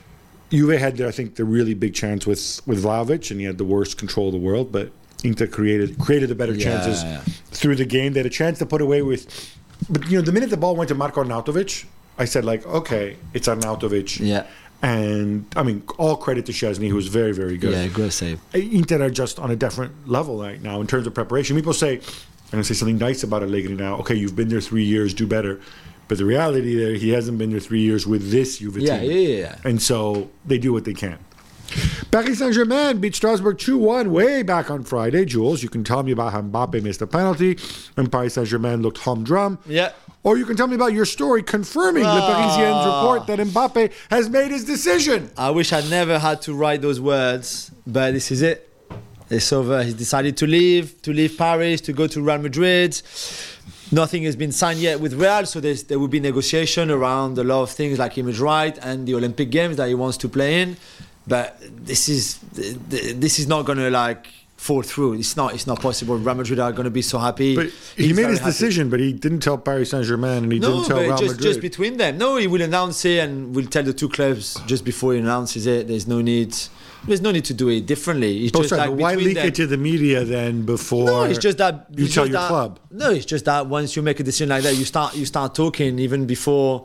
Juve had, I think, the really big chance with, with Vlahovic, and he had the worst control of the world. But Inter created created the better Yeah, chances yeah. through the game. They had a chance to put away with... But, you know, the minute the ball went to Marko Arnautovic, I said, like, okay, it's Arnautovic. Yeah. And, I mean, all credit to Szczesny, who was very, very good. Yeah, good save. Inter are just on a different level right now in terms of preparation. People say, I'm going to say something nice about Allegri now. Okay, you've been there three years, do better. But the reality there, he hasn't been there three years with this Juve Yeah, team. yeah, yeah, yeah. And so they do what they can. Paris Saint-Germain beat Strasbourg two one way back on Friday. Jules, you can tell me about how Mbappe missed a penalty and Paris Saint-Germain looked humdrum. Yeah. Or you can tell me about your story confirming Le Parisien's report that Mbappe has made his decision. I wish I'd never had to write those words, but this is it. It's over. He's decided to leave, to leave Paris, to go to Real Madrid. Nothing has been signed yet with Real, so there's, there will be negotiation around a lot of things like image right and the Olympic Games that he wants to play in. But this is this is not going to like fall through. It's not. It's not possible. Real Madrid are going to be so happy. But he He's made very his happy. decision, but he didn't tell Paris Saint-Germain and he No, didn't tell but Real just, Madrid. just between them. No, he will announce it and will tell the two clubs just before he announces it. There's no need. There's no need to do it differently. It's Oh, just sorry, like but why between leak them. it to the media then before No, it's just that you it's tell just your that- club? No, it's just that once you make a decision like that, you start you start talking even before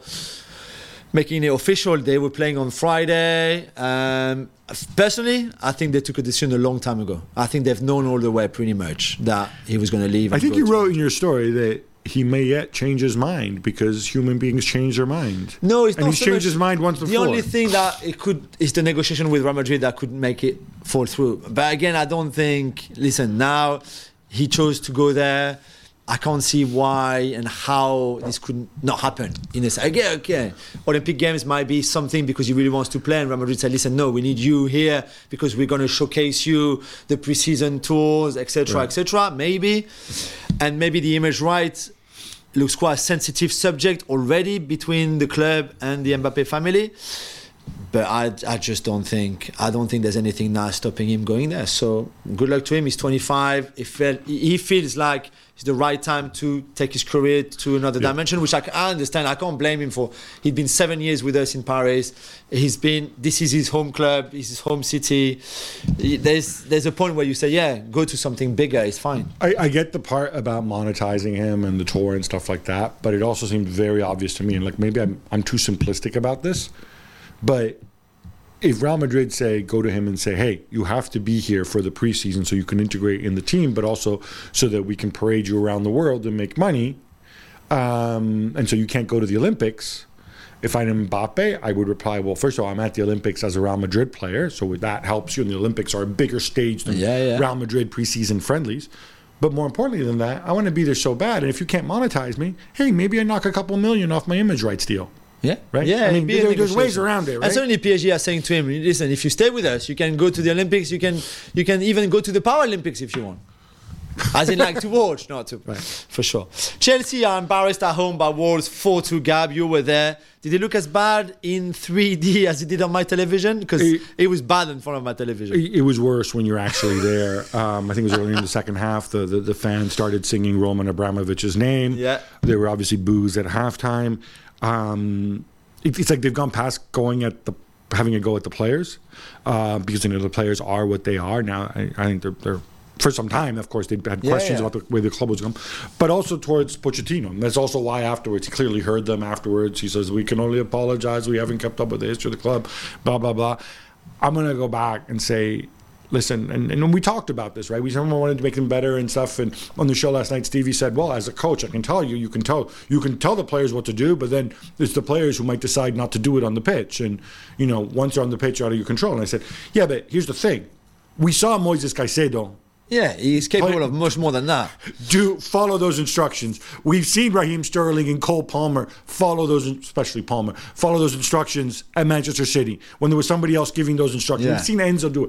making it official. They were playing on Friday. Um, personally, I think they took a decision a long time ago. I think they've known all the way pretty much that he was going to leave. I and think go you to- wrote in your story that he may yet change his mind because human beings change their mind. No, it's and not he's so changed much- his mind once before. The only thing that it could is the negotiation with Real Madrid that could make it fall through. But again, I don't think. Listen, now he chose to go there. I can't see why and how this could not happen. In a sense, again, okay, Olympic Games might be something because he really wants to play, and Real Madrid said, "Listen, no, we need you here because we're going to showcase you the preseason tours, et cetera, Right. et cetera" Maybe, and maybe the image right looks quite a sensitive subject already between the club and the Mbappe family. But I, I just don't think I don't think there's anything now stopping him going there. So good luck to him. He's twenty-five. He felt he feels like it's the right time to take his career to another Yeah. dimension, which I, I understand. I can't blame him for. He'd been seven years with us in Paris. He's been. This is his home club. This is his home city. He- There's there's a point where you say, yeah, go to something bigger. It's fine. I, I get the part about monetizing him and the tour and stuff like that, but it also seemed very obvious to me, and like maybe I'm I'm too simplistic about this, but if Real Madrid say go to him and say, hey, you have to be here for the preseason so you can integrate in the team, but also so that we can parade you around the world and make money, um, and so you can't go to the Olympics. If I'm Mbappe, I would reply, well, first of all, I'm at the Olympics as a Real Madrid player, so that helps you, and the Olympics are a bigger stage than Yeah, yeah. Real Madrid preseason friendlies. But more importantly than that, I want to be there so bad, and if you can't monetize me, hey, maybe I knock a couple million off my image rights deal. Yeah, Right? Yeah, I mean, it'd be a there- there's ways negotiation. around it, right? And certainly P S G are saying to him, "Listen, if you stay with us, you can go to the Olympics. You can, you can even go to the Paralympics if you want." As in, like, to watch, not to. Right. For sure. Chelsea are embarrassed at home by Wolves four two. Gab, you were there. Did it look as bad in three D as it did on my television? Because it, it was bad in front of my television. It was worse when you're actually there. Um, I think it was early in the second half. The, the, the fans started singing Roman Abramovich's name. Yeah. There were obviously boos at halftime. Um, it, it's like they've gone past going at the having a go at the players uh, because you know the players are what they are now. I, I think they're, they're for some time, of course, they had yeah, questions yeah. about the way the club was going, but also towards Pochettino. And that's also why afterwards he clearly heard them afterwards. He says we can only apologize. We haven't kept up with the history of the club. Blah blah blah. I'm gonna go back and say, listen, and, and we talked about this, right? We someone wanted to make them better and stuff. And on the show last night, Stevie said, well, as a coach, I can tell you, you can tell, you can tell the players what to do, but then it's the players who might decide not to do it on the pitch. And, you know, once you're on the pitch, you're out of your control. And I said, yeah, but here's the thing. We saw Moises Caicedo. Yeah, he's capable Play, of much more than that. Do follow those instructions. We've seen Raheem Sterling and Cole Palmer follow those, especially Palmer, follow those instructions at Manchester City when there was somebody else giving those instructions. Yeah. We've seen Enzo do it.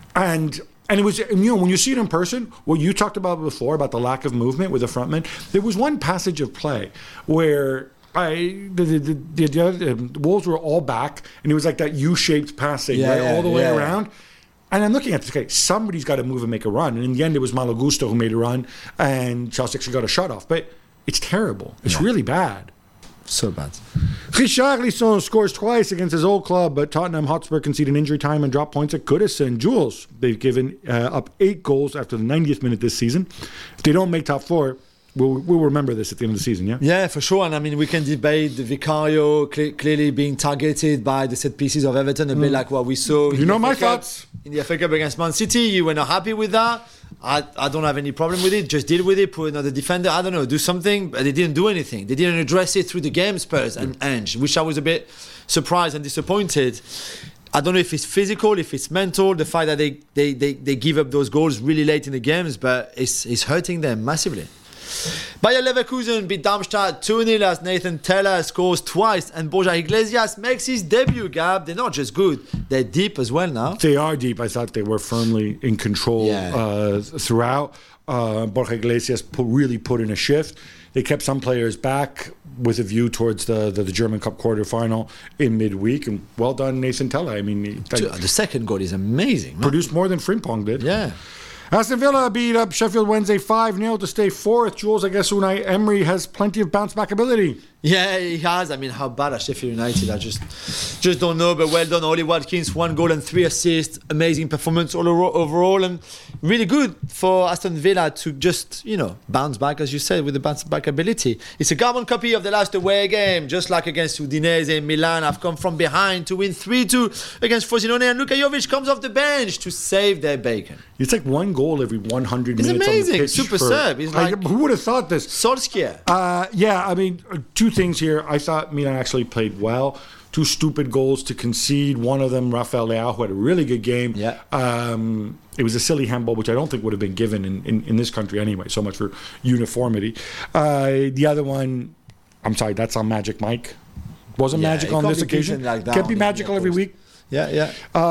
And and it was, you know, when you see it in person, what you talked about before, about the lack of movement with the frontmen, there was one passage of play where I the the, the, the, other, the Wolves were all back, and it was like that U-shaped passing, Yeah, right, yeah, all the way yeah, yeah. around. And I'm looking at this, okay, somebody's got to move and make a run. And in the end, it was Malo Gusto who made a run, and Chelsea actually got a shot off. But it's terrible. It's Yeah. really bad. So bad. Richarlison scores twice against his old club, but Tottenham Hotspur conceded injury time and dropped points at Goodison. Jules, they've given uh, up eight goals after the ninetieth minute this season. If they don't make top four, we'll, we'll remember this at the end of the season, yeah? Yeah, for sure. And I mean, we can debate the Vicario cle- clearly being targeted by the set pieces of Everton, a bit like what we saw. You in know the my F A Cup, thoughts. in the F A Cup against Man City. You were not happy with that. I, I don't have any problem with it. Just deal with it. Put another defender. I don't know. Do something. But they didn't do anything. They didn't address it through the game, Spurs and Ange, which I was a bit surprised and disappointed. I don't know if it's physical, if it's mental, the fact that they, they, they, they give up those goals really late in the games, but it's, it's hurting them massively. Bayer Leverkusen beat Darmstadt two nil as Nathan Teller scores twice and Borja Iglesias makes his debut, Gab. They're not just good, they're deep as well now. They are deep. I thought they were firmly in control Yeah. uh, throughout. Uh, Borja Iglesias put, really put in a shift. They kept some players back with a view towards the, the, the German Cup quarterfinal in midweek. And well done, Nathan Teller. I mean, he, The second goal is amazing, man. produced more than Frimpong did. Yeah. Aston Villa beat up Sheffield Wednesday five nil to stay fourth. Jules, I guess Unai Emery has plenty of bounce back ability. Yeah, he has. I mean, how bad are Sheffield United? I just just don't know. But well done, Ollie Watkins. One goal and three assists. Amazing performance all overall. And really good for Aston Villa to just, you know, bounce back, as you said, with the bounce back ability. It's a carbon copy of the last away game. Just like against Udinese, Milan have come from behind to win three two against Frosinone. And Luka Jovic comes off the bench to save their bacon. It's like one goal every one hundred It's minutes amazing. on the pitch. Super for- sub. He's like, like- who would have thought this? Solskjaer. Uh, yeah, I mean, uh, two things here. I thought Milan actually played well. Two stupid goals to concede. One of them, Rafael Leao, who had a really good game. Yeah. Um, it was a silly handball, which I don't think would have been given in, in, in this country anyway. So much for uniformity. Uh, the other one, I'm sorry, that's on Magic Mike. Wasn't Yeah, magic it on can't this be beaten occasion. like that Can't on be the- magical yeah, of every course. week. Yeah, yeah.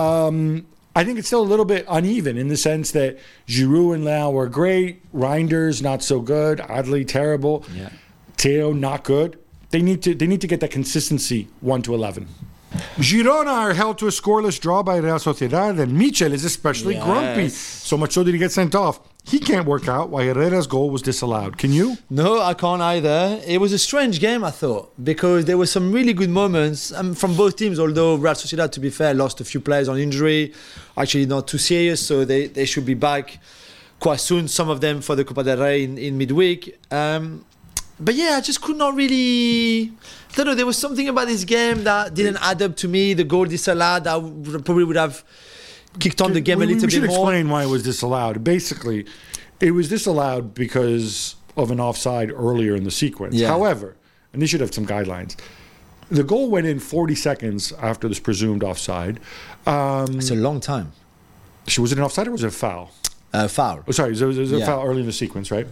Um, I think it's still a little bit uneven in the sense that Giroud and Leao were great. Reinders not so good. Adli terrible. Yeah. Theo not good. They need to they need to get that consistency one to eleven. Girona are held to a scoreless draw by Real Sociedad, and Michel is especially Yes. grumpy. So much so that he gets sent off. He can't work out why Herrera's goal was disallowed. Can you? No, I can't either. It was a strange game, I thought, because there were some really good moments um, from both teams, although Real Sociedad, to be fair, lost a few players on injury. Actually, not too serious, so they, they should be back quite soon, some of them for the Copa del Rey in, in midweek. Um, but yeah, I just could not really... I don't know, there was something about this game that didn't add up to me. The goal disallowed, I would, probably would have kicked on the game we, a little we should bit more. explain why it was disallowed. Basically, it was disallowed because of an offside earlier in the sequence. Yeah. However, and they should have some guidelines, the goal went in forty seconds after this presumed offside. Um, It's a long time. so was it an offside or was it a foul? Uh, foul. Oh, sorry, there was, there was a Yeah. foul early in the sequence, right?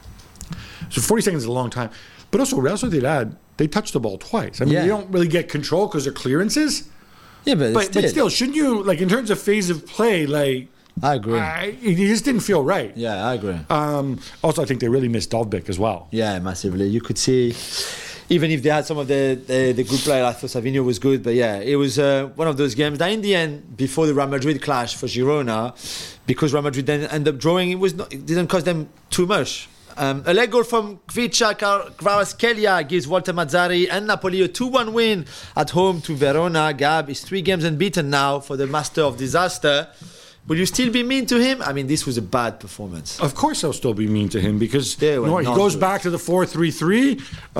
So forty seconds is a long time. But also, Real Sociedad, they touched the ball twice. I mean, Yeah. they don't really get control because they're clearances. Yeah, but, But, still. but still, shouldn't you, like, in terms of phase of play, like, I agree. I, it just didn't feel right. Yeah, I agree. Um, also, I think they really missed Dovbyk as well. Yeah, massively. You could see, even if they had some of the the, the good players, I thought Savinho was good. But yeah, it was uh, one of those games that in the end, before the Real Madrid clash for Girona, because Real Madrid then ended up drawing, it was not, it didn't cost them too much. Um, a leg goal from Kvicha Kvaratskhelia gives Walter Mazzarri and Napoli a two one win at home to Verona. Gab is three games unbeaten now for the master of disaster. Will you still be mean to him? I mean, this was a bad performance. Of course, I'll still be mean to him because They you were know what, he not goes good. back to the four three three.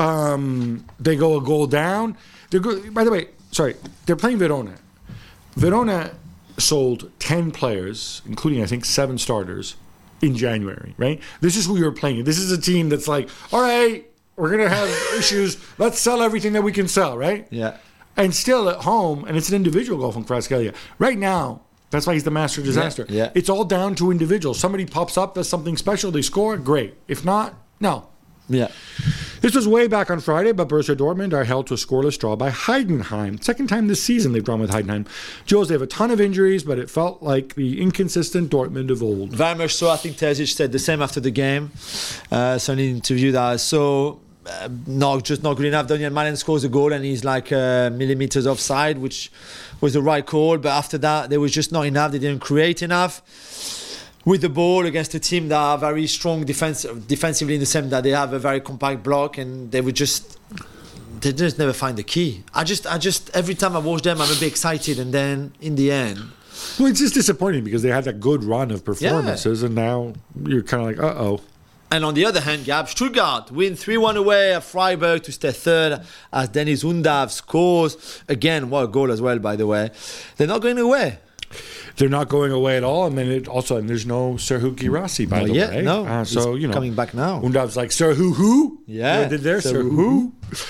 Um, they go a goal down. They're go- By the way, sorry, they're playing Verona. Verona sold ten players, including I think seven starters, in January. Right? This is who you're playing. This is a team that's like, all right, we're gonna have issues. Let's sell everything that we can sell. Right? Yeah. And still at home, and it's an individual goal from Kvaratskhelia. Right now, that's why he's the master of disaster. Yeah, yeah. It's all down to individuals. Somebody pops up, does something special, they score, great. If not, no. Yeah. This was way back on Friday, but Borussia Dortmund are held to a scoreless draw by Heidenheim. Second time this season they've drawn with Heidenheim. Jules, they have a ton of injuries, but it felt like the inconsistent Dortmund of old. Very much so. I think Terzic said the same after the game. Uh, so an interview that I saw. Uh, not just not good enough. Daniel Malen scores a goal and he's like uh, millimeters offside, which was the right call. But after that, there was just not enough. They didn't create enough with the ball against a team that are very strong defense, defensively in the sense that they have a very compact block, and they would just they just never find the key. I just I just every time I watch them, I'm a bit excited, and then in the end. Well, it's just disappointing because they had that good run of performances, and now you're kind of like, uh oh. And on the other hand, Gab, Stuttgart win three one away at Freiburg to stay third as Dennis Undav scores. Again, what a goal as well, by the way. They're not going away. They're not going away at all, and then it also and there's no Serhu Girassi, by Not the yet, way. no. Uh, so He's you know, coming back now. Undav's like Serhu who? Yeah, They did there Serhu Serhu who?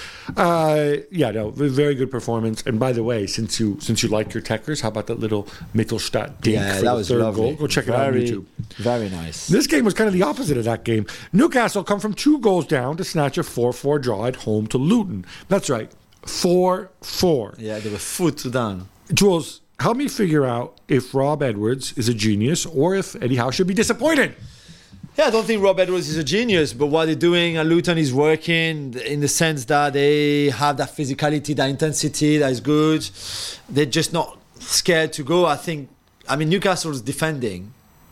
Uh, yeah, no, very good performance. And by the way, since you since you like your techers, how about that little Mittelstadt dink Yeah, for that the was third lovely. goal? Go check it out on Very, YouTube. Very nice. This game was kind of the opposite of that game. Newcastle come from two goals down to snatch a four four draw at home to Luton. That's right, four four. Yeah, they were foot down. Jules, help me figure out if Rob Edwards is a genius or if Eddie Howe should be disappointed. Yeah, I don't think Rob Edwards is a genius, but what they're doing at Luton is working in the sense that they have that physicality, that intensity that is good. They're just not scared to go. I think, I mean, Newcastle's defending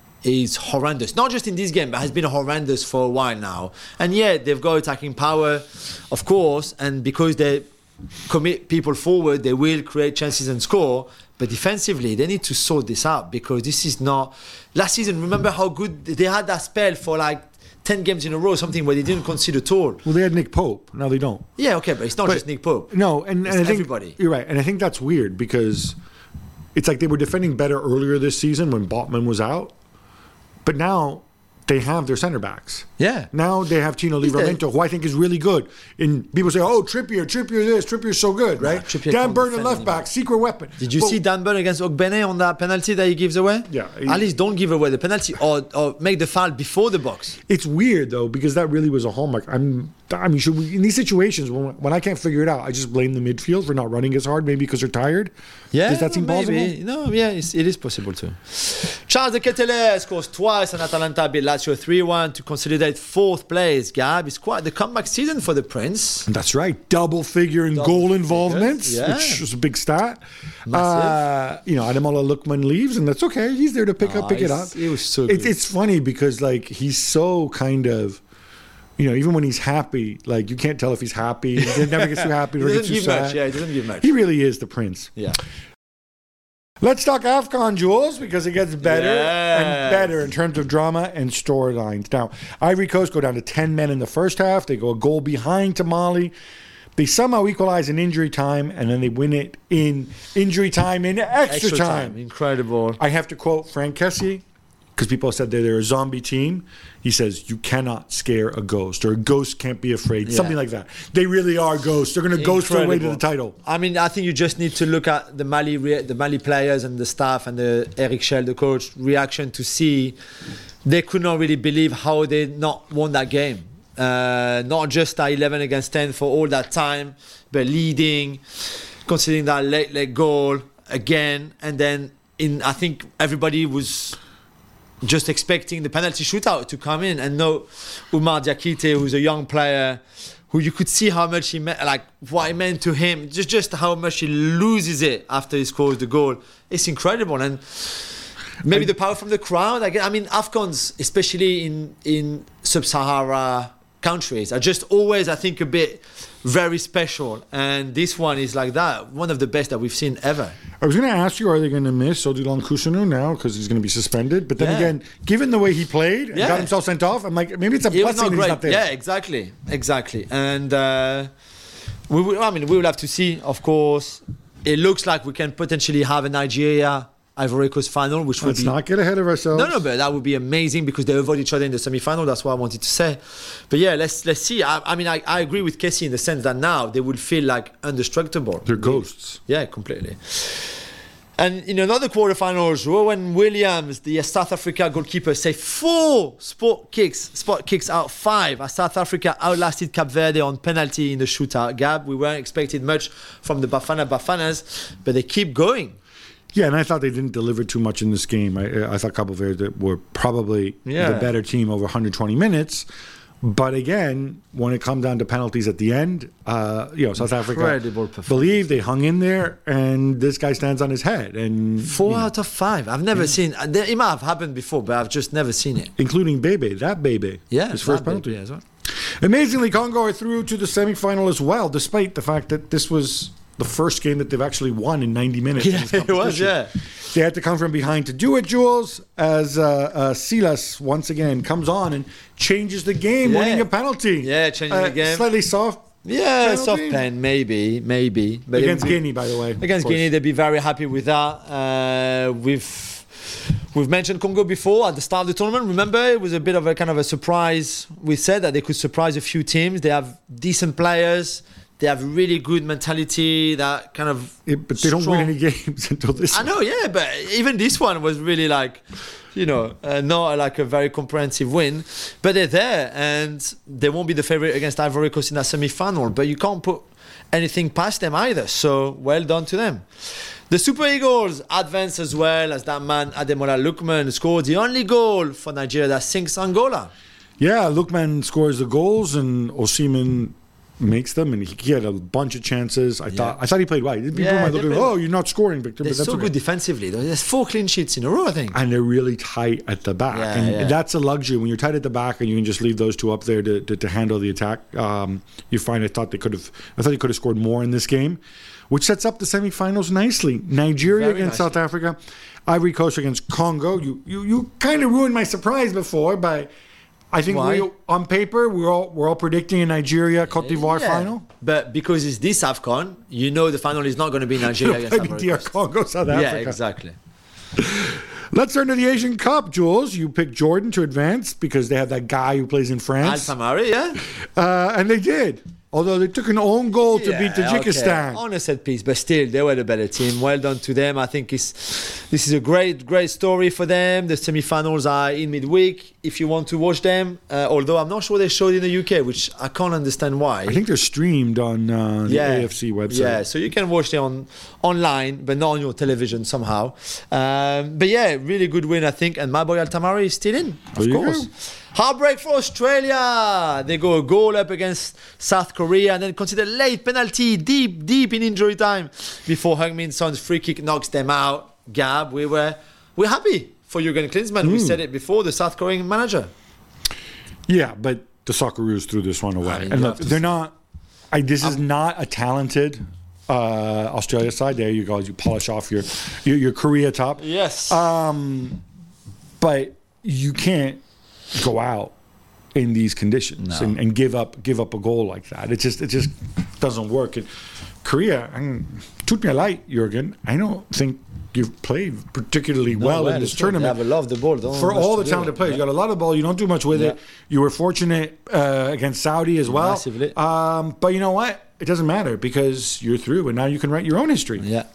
is horrendous. Not just in this game, but has been horrendous for a while now. And yet, they've got attacking power, of course, and because they commit people forward, they will create chances and score. But defensively, they need to sort this out because this is not... Last season, remember how good they had that spell for like ten games in a row, something where they didn't concede at all. Well, they had Nick Pope. Now they don't. Yeah, okay, but it's not But- just Nick Pope. No, and, It's and I think everybody. you're right, and I think that's weird because it's like they were defending better earlier this season when Botman was out, but now they have their center backs. Yeah. Now they have Tino He's the- Livramento, who I think is really good. And people say, "Oh, Trippier, Trippier, this, Trippier's so good, right?" Trippier Dan can't Burn, defend left back, secret weapon. Did you But- see Dan Burn against Ogbene on that penalty that he gives away? Yeah, he- At least don't give away the penalty or, or make the foul before the box. It's weird though because that really was a hallmark. I'm, I mean, should we, in these situations when when I can't figure it out, I just blame the midfield for not running as hard, maybe because they're tired. Yeah, Does that seem maybe. plausible? No, yeah, it's, it is possible too. Charles de Ketelaere scores twice and Atalanta beat Lazio three one to consolidate fourth place. Gab, it's quite the comeback season for the Prince. That's right. Double figure in Double goal figures, involvements, yeah. which was a big stat. Massive. Uh, you know, Ademola Lookman leaves, and that's okay. He's there to pick up, Ah, pick it he's- up. he was so It, good. it's funny because like he's so kind of, you know, even when he's happy, like you can't tell if he's happy. He never gets too happy. He Never doesn't gets too give much. sad. Yeah, he doesn't give much. He really is the prince. Yeah. Let's talk AFCON, Jules, because it gets better Yeah. and better in terms of drama and storylines. Now, Ivory Coast go down to ten men in the first half. They go a goal behind to Mali. They somehow equalize in injury time, and then they win it in injury time in extra, Extra time. time. Incredible. I have to quote Frank Kessie, because people said they're, they're a zombie team. He says, you cannot scare a ghost, or a ghost can't be afraid. Yeah. Something like that. They really are ghosts. They're going to ghost their way to the Incredible. title. I mean, I think you just need to look at the Mali, rea- the Mali players and the staff and the Eric Schell, the coach, reaction to see they could not really believe how they not won that game. Uh, not just at eleven against ten for all that time, but leading, considering that late late goal again, and then in I think everybody was just expecting the penalty shootout to come in, and no Umar Diakite, who's a young player, who you could see how much he meant, like what it meant to him, just just how much he loses it after he scores the goal. It's incredible, and maybe the power from the crowd. I, guess, I mean, Afghans, especially in in sub-Sahara countries, are just always, I think, a bit very special, and this one is like that, one of the best that we've seen ever. I was going to ask you, are they going to miss Odilon Kusunu now because he's going to be suspended? But then Yeah. again, given the way he played and Yeah. got himself sent off, I'm like, maybe it's a It was blessing not that he's great. not there. Yeah, exactly, exactly. And uh, we will, I mean, we will have to see. Of course, it looks like we can potentially have a Nigeria Ivory Coast final, which would Let's be not get ahead of ourselves. no, no, but that would be amazing because they avoid each other in the semi-final. That's what I wanted to say. But yeah, let's let's see. I, I mean, I, I agree with Casey in the sense that now they will feel like indestructible. They're ghosts. Yeah, completely. And in another quarterfinals, Rowan Williams, the South Africa goalkeeper, saved four spot kicks, spot kicks out five as South Africa outlasted Cape Verde on penalty in the shootout. Gab, we weren't expecting much from the Bafana Bafanas, but they keep going. Yeah, and I thought they didn't deliver too much in this game. I, I thought Cabo Verde were probably Yeah. the better team over one hundred twenty minutes. But again, when it comes down to penalties at the end, uh, you know, South Africa Incredible performance. believe they hung in there, and this guy stands on his head. And Four you know, out of five. I've never seen. It might have happened before, but I've just never seen it. including Bebe, that Bebe, Yeah, his first that penalty. big, yeah, as well. Amazingly, Congo are through to the semifinal as well, despite the fact that this was the first game that they've actually won in ninety minutes. in Yeah, this it was. competition. Yeah. They had to come from behind to do it, Jules, as uh, uh, Silas once again comes on and changes the game, Yeah. winning a penalty. Yeah, changing Uh, the game. Slightly soft. Yeah, penalty. soft pen, maybe, maybe. But it Against would be- Guinea, by the way. Against of course. Guinea, they'd be very happy with that. Uh, we've we've mentioned Congo before at the start of the tournament. Remember, it was a bit of a kind of a surprise. We said that they could surprise a few teams. They have decent players. They have really good mentality. That kind of Yeah, but they don't strong- win any games until this. I know, yeah, but even this one was really like, you know, uh, not like a very comprehensive win. But they're there, and they won't be the favorite against Ivory Coast in that semi-final. But you can't put anything past them either. So well done to them. The Super Eagles advance as well as that man Ademola Lookman scored the only goal for Nigeria that sinks Angola. Yeah, Lookman scores the goals and Osimhen makes them, and he, he had a bunch of chances. I thought I thought he played well. People Yeah, might they look at, played oh, well. you're not scoring, Victor, They're but that's so okay. good defensively. though. There's four clean sheets in a row, I think. And they're really tight at the back. Yeah, and yeah. that's a luxury. When you're tight at the back and you can just leave those two up there to, to, to handle the attack, um, you find I thought they could have I thought they could have scored more in this game, which sets up the semifinals nicely. Nigeria Very against nicely. South Africa, Ivory Coast against Congo. You you, you kind of ruined my surprise before by I think Why? we on paper we're all we're all predicting a Nigeria Cote d'Ivoire Yeah. final. But because it's this AFCON, you know the final is not going to be Nigeria against Maybe Ivory D R Coast. Congo, South Africa. Yeah, exactly. Let's turn to the Asian Cup, Jules. You picked Jordan to advance because they have that guy who plays in France. Alphamari, yeah? Uh, and they did. Although they took an own goal to beat Yeah, Tajikistan. okay. On a set piece, but still, they were the better team. Well done to them. I think it's, this is a great, great story for them. The semi-finals are in midweek. If you want to watch them, uh, although I'm not sure they showed in the U K, which I can't understand why. I think they're streamed on uh, the A F C website. Yeah, so you can watch them on online, but not on your television somehow. Um, but yeah, really good win, I think. And my boy Altamari is still in, of There you course. go. Heartbreak for Australia. They go a goal up against South Korea and then consider late penalty deep, deep in injury time before Heung-min Son's free kick knocks them out. Gab, we were we're happy for Jurgen Klinsmann. Hmm. We said it before, the South Korean manager. Yeah, but the Socceroos threw this one away. I mean, and you look, have to they're not. I, this is not a talented uh, Australia side. There you go. You polish off your your, your Korea top. Yes. Um, but you can't go out in these conditions No. and, and give up give up a goal like that. It just it just doesn't work. And Korea, I mean, tut me light, Jurgen. I don't think you've played particularly No, well in well, this it's good. tournament. They have a lot of the ball. Don't For want us all to the do talented it. players, Yeah. you got a lot of ball. You don't do much with it. Yeah. You were fortunate uh, against Saudi as well. Massively. Um, but you know what? It doesn't matter because you're through, and now you can write your own history. Yeah.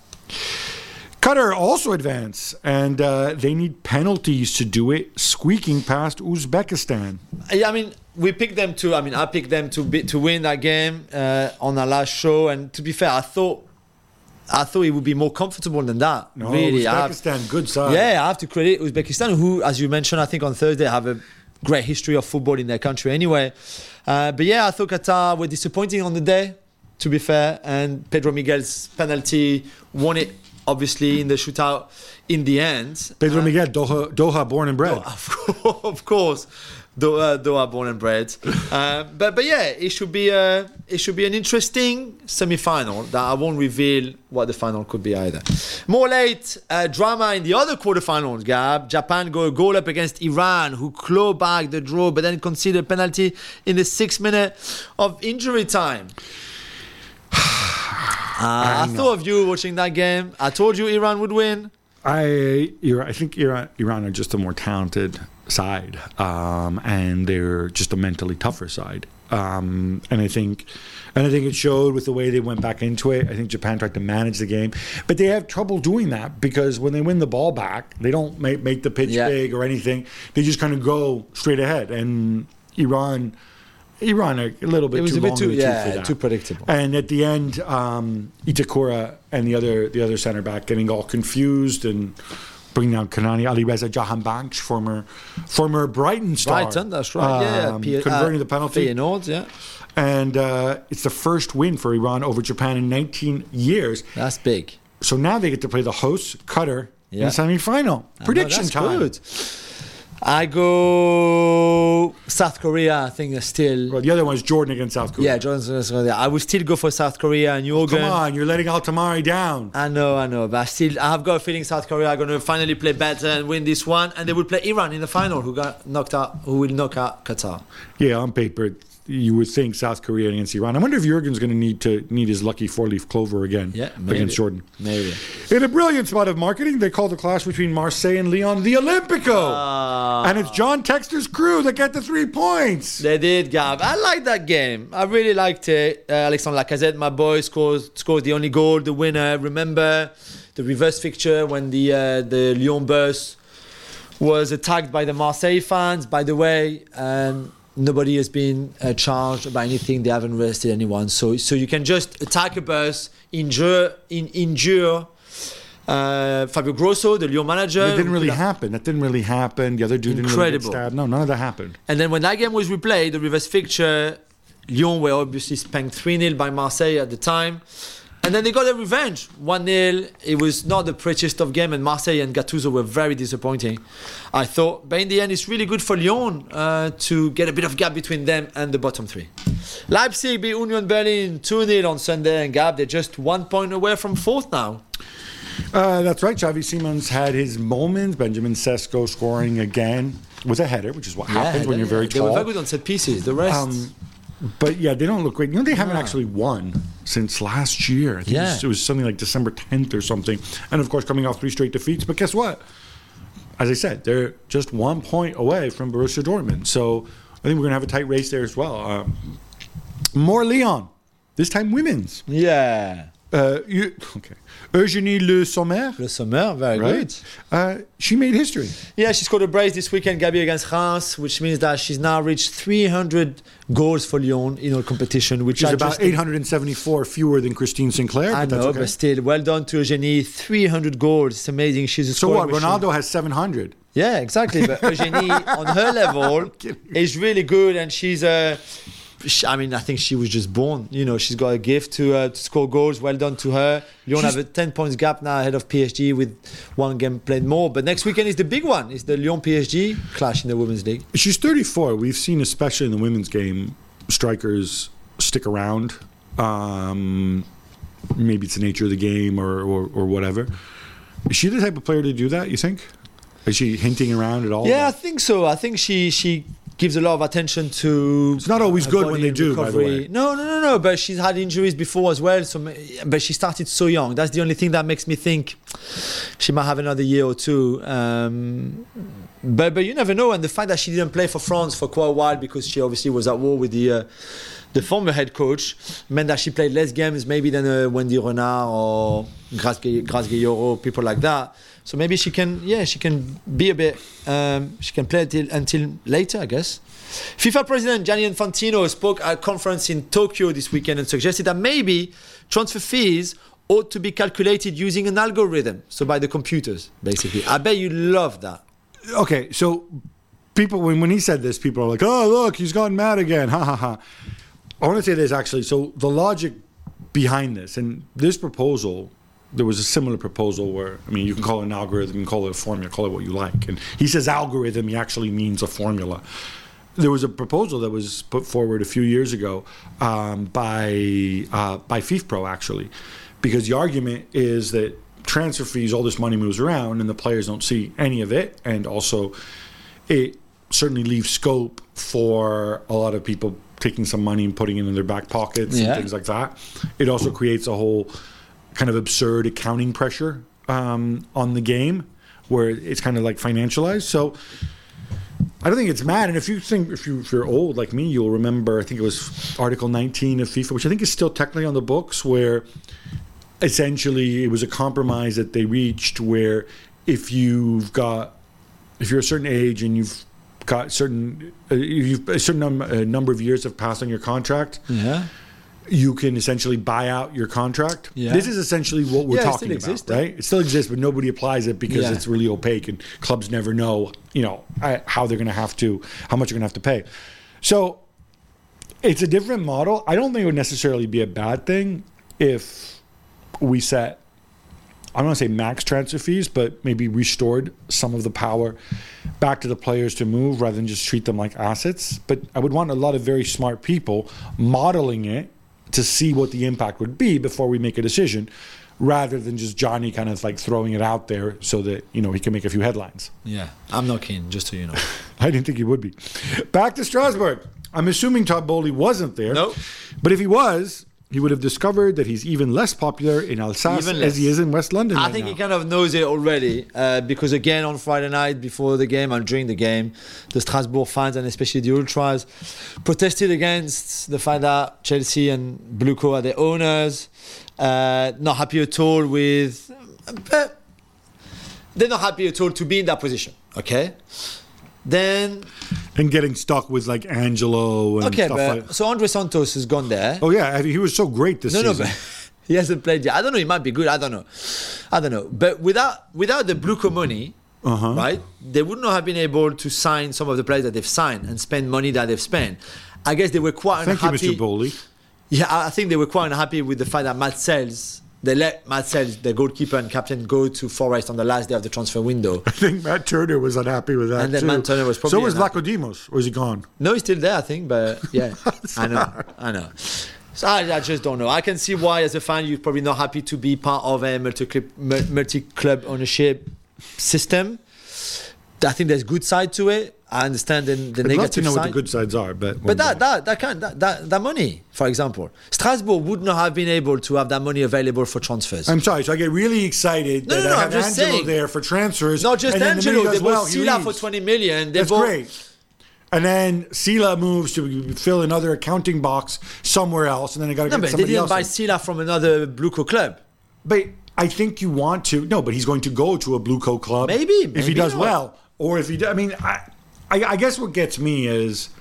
Qatar also advance, and uh, they need penalties to do it, squeaking past Uzbekistan. Yeah, I mean, we picked them to. I mean, I picked them to be, to win that game uh, on our last show. And to be fair, I thought I thought it would be more comfortable than that. No, really, I have- Uzbekistan, good side. Yeah, I have to credit Uzbekistan, who, as you mentioned, I think on Thursday have a great history of football in their country anyway. Uh, but yeah, I thought Qatar were disappointing on the day, to be fair, and Pedro Miguel's penalty won it, obviously, in the shootout in the end. Pedro Uh, Miguel, Doha, Doha, born and bred. Of course, of course. Doha, Doha born and bred. Uh, but but yeah, it should be a, it should be an interesting semi-final that I won't reveal what the final could be either. More late uh, drama in the other quarterfinals, Gab. Japan go a goal up against Iran, who claw back the draw, but then conceded a penalty in the sixth minute of injury time. Uh, I, I thought of you watching that game. I told you Iran would win. I, I think Iran, Iran are just a more talented side, um, and they're just a mentally tougher side. Um, and I think, and I think it showed with the way they went back into it. I think Japan tried to manage the game, but they have trouble doing that because when they win the ball back, they don't make, make the pitch Yeah. big or anything. They just kind of go straight ahead. And Iran, Iran are a little bit It was too a bit long too, in the tooth yeah, for that. too predictable. And at the end, um, Itakura and the other the other center back getting all confused and bringing down Kanani Alireza Jahanbakhsh, former former Brighton star. Brighton, that's right. Yeah, um, P- converting uh, the penalty. Feyenoord, yeah. And uh, it's the first win for Iran over Japan in nineteen years. That's big. So now they get to play the hosts, Qatar, in Yeah. the semi-final. I know, Prediction that's time. good. I go South Korea. I think still. Well, the other one is Jordan against South Korea. Yeah, Jordan. South Korea. I will still go for South Korea and Jorgen. Come on, you're letting Al-Tamari down. I know, I know, but I still, I have got a feeling South Korea are going to finally play better and win this one, and they will play Iran in the final, who got knocked out, who will knock out Qatar. Yeah, on paper, you would think South Korea against Iran. I wonder if Jurgen's going to need to need his lucky four-leaf clover again Yeah, maybe. against Jordan. Maybe. In a brilliant spot of marketing, they call the clash between Marseille and Lyon the Olympico. Ah. And it's John Texter's crew that get the three points. They did, Gab. I like that game. I really liked it. Uh, Alexandre Lacazette, my boy, scores scores the only goal, the winner. Remember the reverse fixture when the uh, the Lyon bus was attacked by the Marseille fans? By the way, um, nobody has been uh, charged by anything. They haven't arrested anyone. So so you can just attack a bus, injure in, injure uh, Fabio Grosso, the Lyon manager. That didn't really Who- happen. That didn't really happen. The other dude didn't really Incredible. get stabbed. No, none of that happened. And then when that game was replayed, the reverse fixture, Lyon were obviously spanked three nil by Marseille at the time. And then they got their revenge, one nil. It was not the prettiest of game, and Marseille and Gattuso were very disappointing, I thought. But in the end, it's really good for Lyon uh, to get a bit of gap between them and the bottom three. Leipzig beat Union Berlin two nil on Sunday, and Gab, they're just one point away from fourth now. Uh, that's right. Xavi Simons had his moments. Benjamin Sesko scoring again with a header, which is what happens when you're very They were tall. very good on set pieces. The rest... Um, but yeah, they don't look great. You know, they haven't Yeah. actually won since last year. I think Yeah. it, was, it was something like December tenth or something. And of course, coming off three straight defeats. But guess what? As I said, they're just one point away from Borussia Dortmund. So I think we're going to have a tight race there as well. Um, more Lyon, this time women's. yeah. Uh, you, okay. Eugénie Le Sommer, Le Sommer, very right? good. Uh, she made history. Yeah, she scored a brace this weekend, Gabi, against Reims, which means that she's now reached three hundred goals for Lyon in all competition, which She's I about just- eight hundred seventy-four fewer than Christine Sinclair. I but that's know, okay. but still, well done to Eugénie. three hundred goals. It's amazing. She's a So scoring what? machine. Ronaldo has seven hundred. Yeah, exactly. But Eugénie, on her level, is really good, and she's a. She, I mean, I think she was just born. You know, she's got a gift to, uh, to score goals. Well done to her. Lyon She's- have a ten points gap now ahead of P S G with one game played more. But next weekend is the big one. It's the Lyon P S G clash in the Women's League. She's thirty-four. We've seen, especially in the women's game, strikers stick around. Um, maybe it's the nature of the game or, or, or whatever. Is she the type of player to do that, you think? Is she hinting around at all? Yeah, I think so. I think she she gives a lot of attention to. It's not always her good body when they and do, by the recovery. way. No, no, no, no. But she's had injuries before as well. So, ma- but she started so young. That's the only thing that makes me think she might have another year or two. Um, but but you never know. And the fact that she didn't play for France for quite a while because she obviously was at war with the. Uh, the former head coach meant that she played less games maybe than uh, Wendy Renard or Grace Gayoro, people like that. So maybe she can, yeah, she can be a bit, um, she can play until, until later, I guess. FIFA President Gianni Infantino spoke at a conference in Tokyo this weekend and suggested that maybe transfer fees ought to be calculated using an algorithm, so by the computers, basically. I bet you love that. Okay, so people, when, when he said this, people are like, oh, look, he's gone mad again. Ha ha ha. I want to say this actually. So the logic behind this, and this proposal, there was a similar proposal where, I mean, you can call it an algorithm, you can call it a formula, call it what you like. And he says algorithm, he actually means a formula. There was a proposal that was put forward a few years ago um, by uh, by FIFPro, actually, because the argument is that transfer fees, all this money moves around and the players don't see any of it. And also it certainly leaves scope for a lot of people taking some money and putting it in their back pockets Yeah. and things like that. It also creates a whole kind of absurd accounting pressure um, on the game where it's kind of like financialized. So I don't think it's mad. And if you think, if, you, if you're old like me, you'll remember, I think it was Article nineteen of FIFA, which I think is still technically on the books, where essentially it was a compromise that they reached where if you've got, if you're a certain age and you've got certain, uh, you've a certain num- uh, number of years have passed on your contract, Yeah. you can essentially buy out your contract. Yeah. This is essentially what we're Yeah, it still talking about, exists. right? It still exists, but nobody applies it because Yeah. it's really opaque and clubs never know, you know, uh, how they're going to have to, how much they're going to have to pay. So it's a different model. I don't think it would necessarily be a bad thing if we set, I don't want to say max transfer fees, but maybe restored some of the power back to the players to move rather than just treat them like assets. But I would want a lot of very smart people modeling it to see what the impact would be before we make a decision, rather than just Johnny kind of like throwing it out there so that, you know, he can make a few headlines. Yeah. I'm not keen, just so you know. I didn't think he would be. Back to Strasbourg. I'm assuming Todd Bowley wasn't there. Nope. But if he was, he would have discovered that he's even less popular in Alsace Even as less. he is in West London I right think now. he kind of knows it already uh, because, again, on Friday night before the game and during the game, the Strasbourg fans and especially the Ultras protested against the fact that Chelsea and Bluco are the owners. Uh, not happy at all with. But they're not happy at all to be in that position. Okay. Then And getting stuck with like Angelo and okay, stuff but like so Andre Santos has gone there. Oh yeah, I mean, he was so great this No, no, season. but he hasn't played yet. I don't know. He might be good. I don't know. I don't know. But without without the Bluco money, Uh-huh. right, they would not have been able to sign some of the players that they've signed and spend money that they've spent. I guess they were quite Thank you, unhappy. Mister Bowley. Yeah, I I think they were quite unhappy with the fact that Matt Sells, they let Matt Sells, the goalkeeper and captain, go to Forest on the last day of the transfer window. I think Matt Turner was unhappy with that And then too. Matt Turner was probably So was unhappy. Lacodimos, or is he gone? No, he's still there, I think, but yeah, I know, I know. So I, I just don't know. I can see why, as a fan, you're probably not happy to be part of a multi-club, multi-club ownership system. I think there's good side to it. I understand the, the I'd love to negative know side. what the good sides are, but But that that that kind that, that that money, for example, Strasbourg would not have been able to have that money available for transfers. I'm sorry. So I get really excited No, that no, no, I I'm have just Angelo saying. there for transfers. Not just and then the minute Angelo, he they does bought well, he Sila leaves. for twenty million. They That's bought, great. And then Sila moves to fill another accounting box somewhere else, and then I got to No, get but they somebody didn't else. buy in. Sila from another Bluco club. But I think you want to. No, but he's going to go to a Blue Coat club. Maybe, if he maybe does not. well, or if he. do- I mean, I, I, I guess what gets me is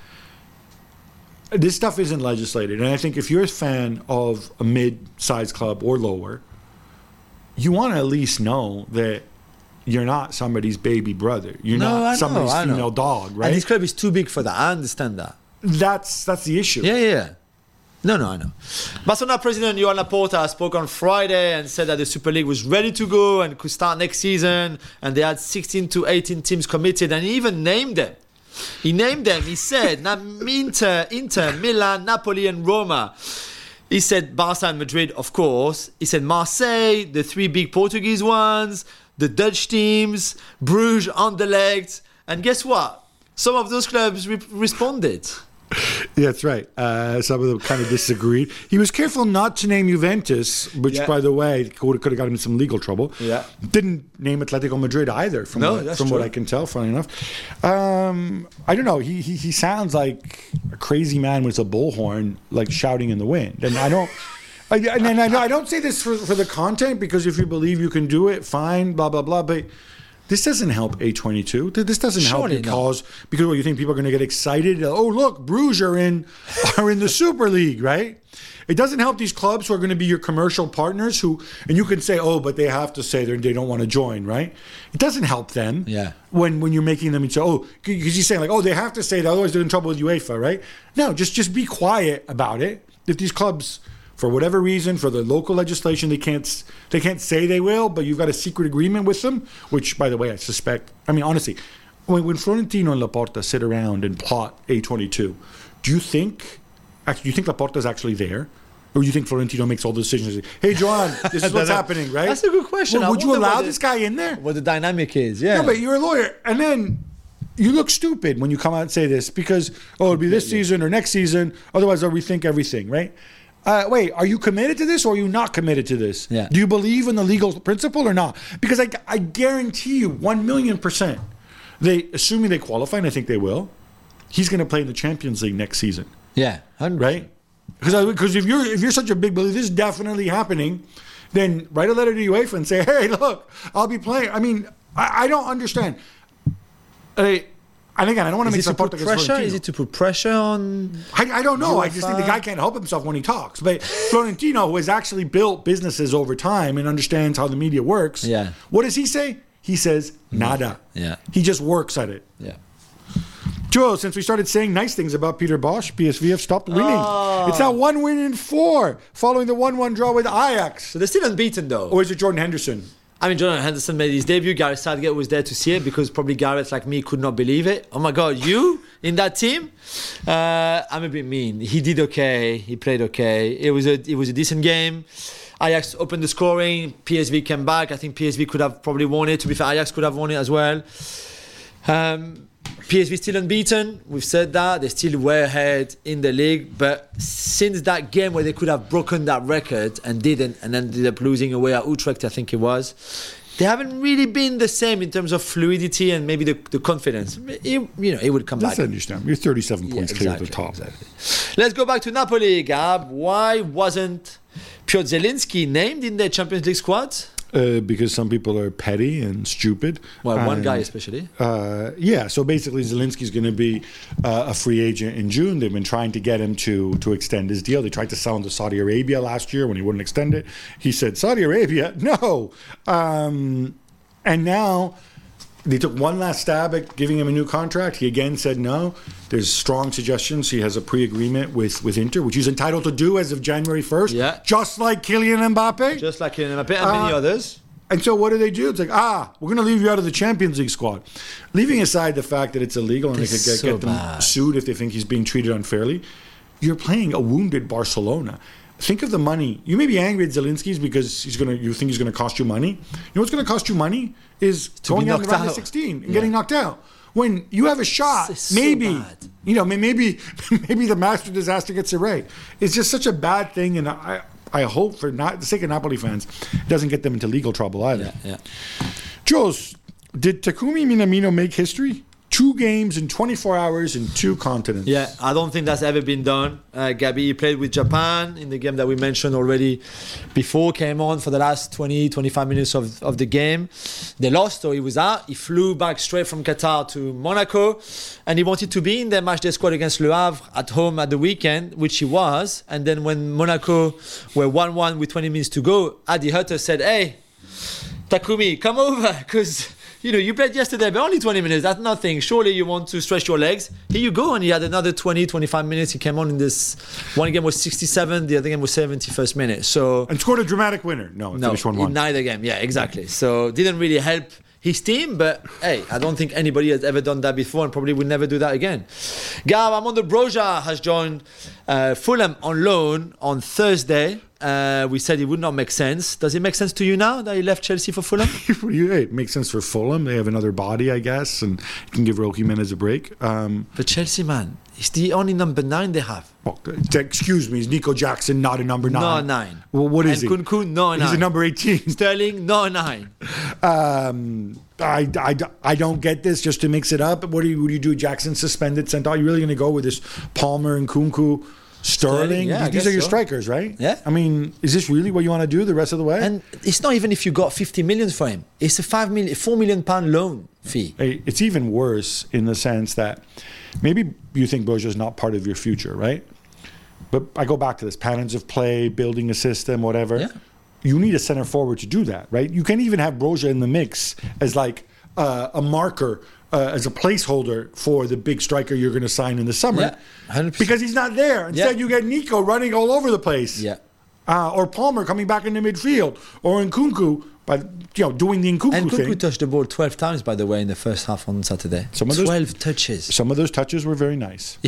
this stuff isn't legislated, and I think if you're a fan of a mid-sized club or lower, you want to at least know that you're not somebody's baby brother. You're No, I know, not somebody's I know. female dog, right? And this club is too big for that. I understand that. That's that's the issue. Yeah, yeah, yeah. No, no, I know. Barcelona president Joan Laporta spoke on Friday and said that the Super League was ready to go and could start next season. And they had sixteen to eighteen teams committed, and he even named them. He named them. He said, "Na- Inter, Inter, Milan, Napoli, and Roma." He said Barca and Madrid, of course. He said Marseille, the three big Portuguese ones, the Dutch teams, Bruges, Anderlecht. And guess what? Some of those clubs re- responded. Yeah, that's right. Uh, some of them kind of disagreed. He was careful not to name Juventus, which, Yeah. by the way, could have got him in some legal trouble. Yeah. Didn't name Atletico Madrid either, from, No, what, that's from what true. I can tell, funny enough. Um, I don't know. He, he he sounds like a crazy man with a bullhorn, like shouting in the wind. And I don't... I, and and I, I don't say this for, for the content, because if you believe you can do it, fine, blah, blah, blah. But This doesn't help A twenty-two. Th- This doesn't Surely help not. because because well, you think people are going to get excited. Oh, look, Bruges are in are in the Super League, right? It doesn't help these clubs who are going to be your commercial partners who, and you can say, oh, but they have to say they're- they don't want to join, right? It doesn't help them. Yeah. When when you're making them say, oh, because he's saying like, oh, they have to say that, otherwise they're in trouble with UEFA, right? No, just just be quiet about it. If these clubs, for whatever reason, for the local legislation, they can't s- they can't say they will, but you've got a secret agreement with them, which, by the way, I suspect. I mean, honestly, when, when Florentino and Laporta sit around and plot A twenty-two, do you think actually do you think Laporta's actually there? Or do you think Florentino makes all the decisions? Hey, John, this is what's happening, right? That's a good question. Well, I would you wonder allow what this the- guy in there? What the dynamic is, yeah. No, but you're a lawyer, and then you look stupid when you come out and say this because oh, it'll be this season or next season. Otherwise, I'll rethink everything, right? Uh, wait, are you committed to this or are you not committed to this? Yeah. Do you believe in the legal principle or not? Because I, I guarantee you, one million percent, they assuming they qualify, and I think they will. He's going to play in the Champions League next season, yeah, one hundred percent. right? Because because if you're if you're such a big believer, this is definitely happening, then write a letter to UEFA and say, hey, look, I'll be playing. I mean, I, I don't understand. I, and again, I don't want to make Is it to support put against pressure? Florentino. Is it to put pressure on? I, I don't know. I just think the UEFA? guy can't help himself when he talks. But Florentino, who has actually built businesses over time and understands how the media works, Yeah. what does he say? He says nada. Yeah. He just works at it. Yeah. Joe, since we started saying nice things about Peter Bosch, P S V have stopped winning. It's now one win in four, following the one one draw with Ajax. So they're still unbeaten, though. Or is it Jordan Henderson? I mean, Jonathan Henderson made his debut. Gareth Southgate was there to see it because probably Gareth, like me, could not believe it. Oh my God, you in that team? Uh, I'm a bit mean. He did okay. He played okay. It was a it was a decent game. Ajax opened the scoring. P S V came back. I think P S V could have probably won it. To be fair, Ajax could have won it as well. Um, P S V still unbeaten. We've said that. They're still way ahead in the league. But since that game where they could have broken that record and didn't, and ended up losing away at Utrecht, I think it was, they haven't really been the same in terms of fluidity and maybe the, the confidence. It, you know, it would come That's back. understandable. You're thirty-seven points Yeah, clear at the exactly, top. exactly. Let's go back to Napoli, Gab. Why wasn't Piotr Zielinski named in the Champions League squad? Uh, because some people are petty and stupid. Well, one And, guy especially. Uh, yeah, so basically Zelensky's going to be uh, a free agent in June. They've been trying to get him to to extend his deal. They tried to sell him to Saudi Arabia last year when he wouldn't extend it. He said, Saudi Arabia? No. Um, and now they took one last stab at giving him a new contract. He again said no. There's strong suggestions he has a pre-agreement with, with Inter, which he's entitled to do as of January first, Yeah. just like Kylian Mbappe. Just like Kylian Mbappe and many Uh, others. And so what do they do? It's like, ah, we're going to leave you out of the Champions League squad. Leaving aside the fact that it's illegal and they could It's get, so get them bad. sued if they think he's being treated unfairly, you're playing a wounded Barcelona. Think of the money. You may be angry at Zelensky's because he's gonna. You think he's going to cost you money. You know what's going to cost you money is To going be out in the knocked round of out. sixteen and Yeah. getting knocked out. When you have a shot, It's so maybe bad. you know, may- maybe maybe the master disaster gets it right. It's just such a bad thing, and I I hope for not the sake of Napoli fans, it doesn't get them into legal trouble either. Yeah, yeah. Jos, did Takumi Minamino make history? Two games in twenty-four hours in two continents. Yeah, I don't think that's ever been done. Uh, Gabi he played with Japan in the game that we mentioned already before, came on for the last twenty, twenty-five minutes of, of the game. They lost, so he was out. He flew back straight from Qatar to Monaco, and he wanted to be in their match day squad against Le Havre at home at the weekend, which he was. And then when Monaco were one one with twenty minutes to go, Adi Hutter said, hey, Takumi, come over, because... You know, you played yesterday, but only twenty minutes. That's nothing. Surely you want to stretch your legs. Here you go. And he had another twenty, twenty-five minutes. He came on in this. One game was sixty-seven. The other game was seventy-first minute. So, And scored a dramatic winner. No, it no, finished one in one. neither game. Yeah, exactly. So, didn't really help his team. But, hey, I don't think anybody has ever done that before and probably will never do that again. Gab, Armando Broja has joined uh, Fulham on loan on Thursday. Uh, we said it would not make sense. Does it make sense to you now that he left Chelsea for Fulham? Hey, it makes sense for Fulham. They have another body, I guess, and you can give Raul Jimenez a break. Um, But Chelsea, man, it's the only number nine they have. well, excuse me, is Nico Jackson not a number nine? No nine. Well, what is and he? Kunku, no nine. He's a number eighteen. Sterling, no nine. Um, I, I, I don't get this just to mix it up. What do you, what do, you do? Jackson suspended, sent out. You're really going to go with this Palmer and Kunku Sterling. yeah, I These guess are your so. strikers, right? Yeah. I mean, is this really what you want to do the rest of the way? And it's not even if you got fifty million for him. It's a five million, four million pound loan fee. Hey, it's even worse in the sense that maybe you think Broja's not part of your future, right? But I go back to this patterns of play, building a system, whatever. Yeah. You need a center forward to do that, right? You can't even have Broja in the mix as like uh, a marker, uh, as a placeholder for the big striker you're going to sign in the summer. Yeah, one hundred percent. Because he's not there. Instead, Yeah. you get Nico running all over the place. Yeah. Uh, or Palmer coming back in the midfield. Or Nkunku, by, you know, doing the Nkunku And thing. Nkunku touched the ball twelve times, by the way, in the first half on Saturday. Some of those- twelve touches. Some of those touches were very nice.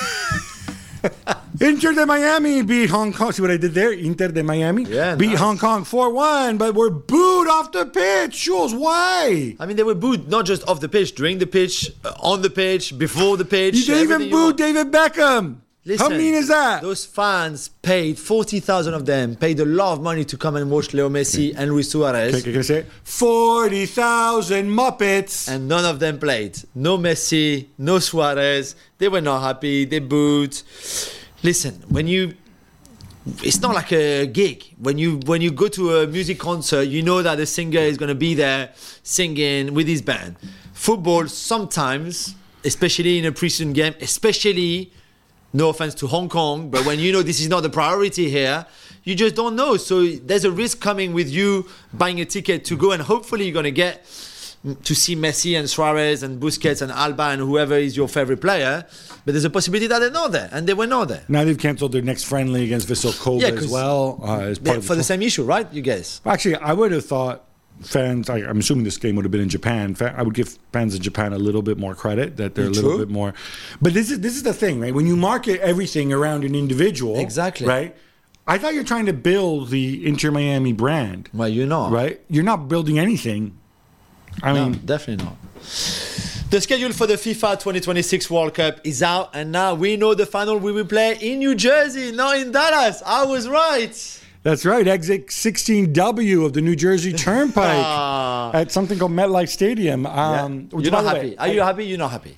Inter de Miami beat Hong Kong. See what I did there? Inter de Miami Yeah, beat nice. Hong Kong four one, but were booed off the pitch. Jules, why? I mean, they were booed not just off the pitch, during the pitch, uh, on the pitch, before the pitch. They even everything you booed want. David Beckham. How Listen, mean is that? Those fans paid, forty thousand of them, paid a lot of money to come and watch Leo Messi and Luis Suarez. Okay, can I say it? forty thousand Muppets. And none of them played. No Messi, no Suarez. They were not happy. They booed. Listen, when you, it's not like a gig. When you when you go to a music concert, you know that the singer is going to be there singing with his band. Football sometimes, especially in a preseason game, especially, no offense to Hong Kong, but when you know this is not the priority here, you just don't know. So there's a risk coming with you buying a ticket to go, and hopefully you're going to get to see Messi and Suarez and Busquets and Alba and whoever is your favorite player. But there's a possibility that they're not there, and they were not there. Now they've cancelled their next friendly against Vissel Kobe Yeah, as 'cause well. Uh, as part Yeah, of for the the same issue, right? You guys. Actually, I would have thought fans, I, I'm assuming this game would have been in Japan. Fa- I would give fans in Japan a little bit more credit, that they're a little True. bit more. But this is this is the thing, right? When you market everything around an individual, Exactly. right? I thought you're trying to build the Inter Miami brand, Well, you're not. right? You're not building anything. I No, mean, definitely not. The schedule for the FIFA twenty twenty-six World Cup is out, and now we know the final we will play in New Jersey, not in Dallas. I was right. that's right. Exit sixteen W of the New Jersey Turnpike Ah. at something called MetLife Stadium. Yeah. Um, which, You're by not the happy. way, Are you happy? You're not happy.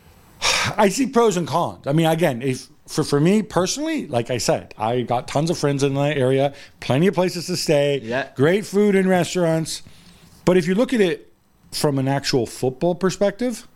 I see pros and cons. I mean, again, if for, for me personally, like I said, I got tons of friends in the area, plenty of places to stay, Yeah. great food and restaurants. But if you look at it from an actual football perspective,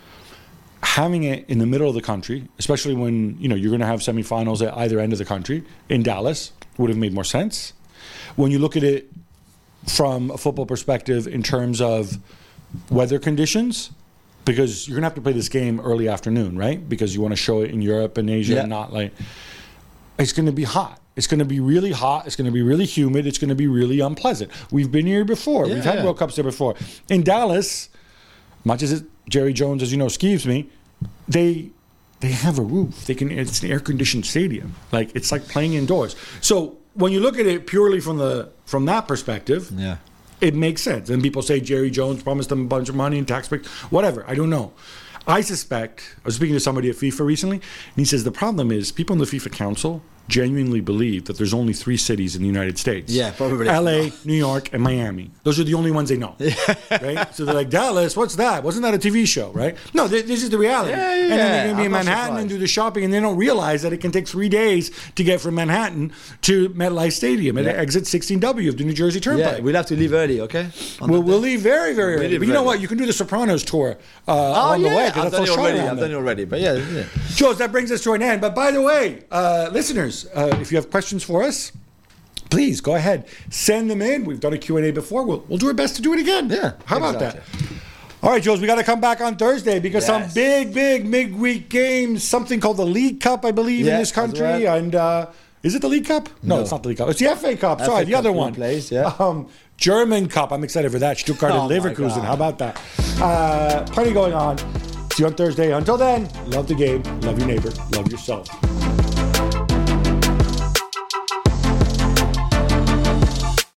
having it in the middle of the country, especially when you know you're going to have semifinals at either end of the country in Dallas, would have made more sense. When you look at it from a football perspective in terms of weather conditions, because you're going to have to play this game early afternoon, right? Because you want to show it in Europe and Asia, Yeah. and not like it's going to be hot. It's going to be really hot. It's going to be really humid. It's going to be really unpleasant. We've been here before. Yeah, We've had yeah. World Cups there before. In Dallas, much as it, Jerry Jones, as you know, skeeves me, they they have a roof. They can. It's an air conditioned stadium. Like it's like playing indoors. So when you look at it purely from the from that perspective, Yeah. it makes sense. And people say Jerry Jones promised them a bunch of money and tax breaks, whatever. I don't know. I suspect, I was speaking to somebody at FIFA recently, and he says the problem is people in the FIFA Council genuinely believe that there's only three cities in the United States. Yeah, probably. L A, New York, and Miami. Those are the only ones they know. Right? So they're like, Dallas, what's that? Wasn't that a T V show, right? No, th- this is the reality. Yeah, and then yeah, they're going to be in I'm not Manhattan and surprised. do the shopping, and they don't realize that it can take three days to get from Manhattan to MetLife Stadium at Yeah. exit sixteen W of the New Jersey Turnpike. Yeah, we'll have to leave early, okay? On We'll, that we'll day. leave very, very early. leave But you know very what? early. You can do the Sopranos tour uh, Oh, along yeah, the way. I've 'cause done it that's all shot already. around I've there. done it already. But yeah, yeah. Jules, that brings us to an end. But by the way, uh, listeners, uh, if you have questions for us, please go ahead. Send them in. We've done a Q and A before. We'll, we'll do our best to do it again. Yeah, How about exactly. that? All right, Jules, we got to come back on Thursday because some Yes. big, big midweek games, something called the League Cup, I believe, Yeah, in this as country. well. And uh, is it the League Cup? No, No. it's not the League Cup. It's the F A Cup. Sorry, F A the Cup other being one. placed, yeah. Um, German Cup. I'm excited for that. Stuttgart Oh, and my Leverkusen. God. How about that? Uh, plenty going on. See you on Thursday. Until then, love the game, love your neighbor, love yourself.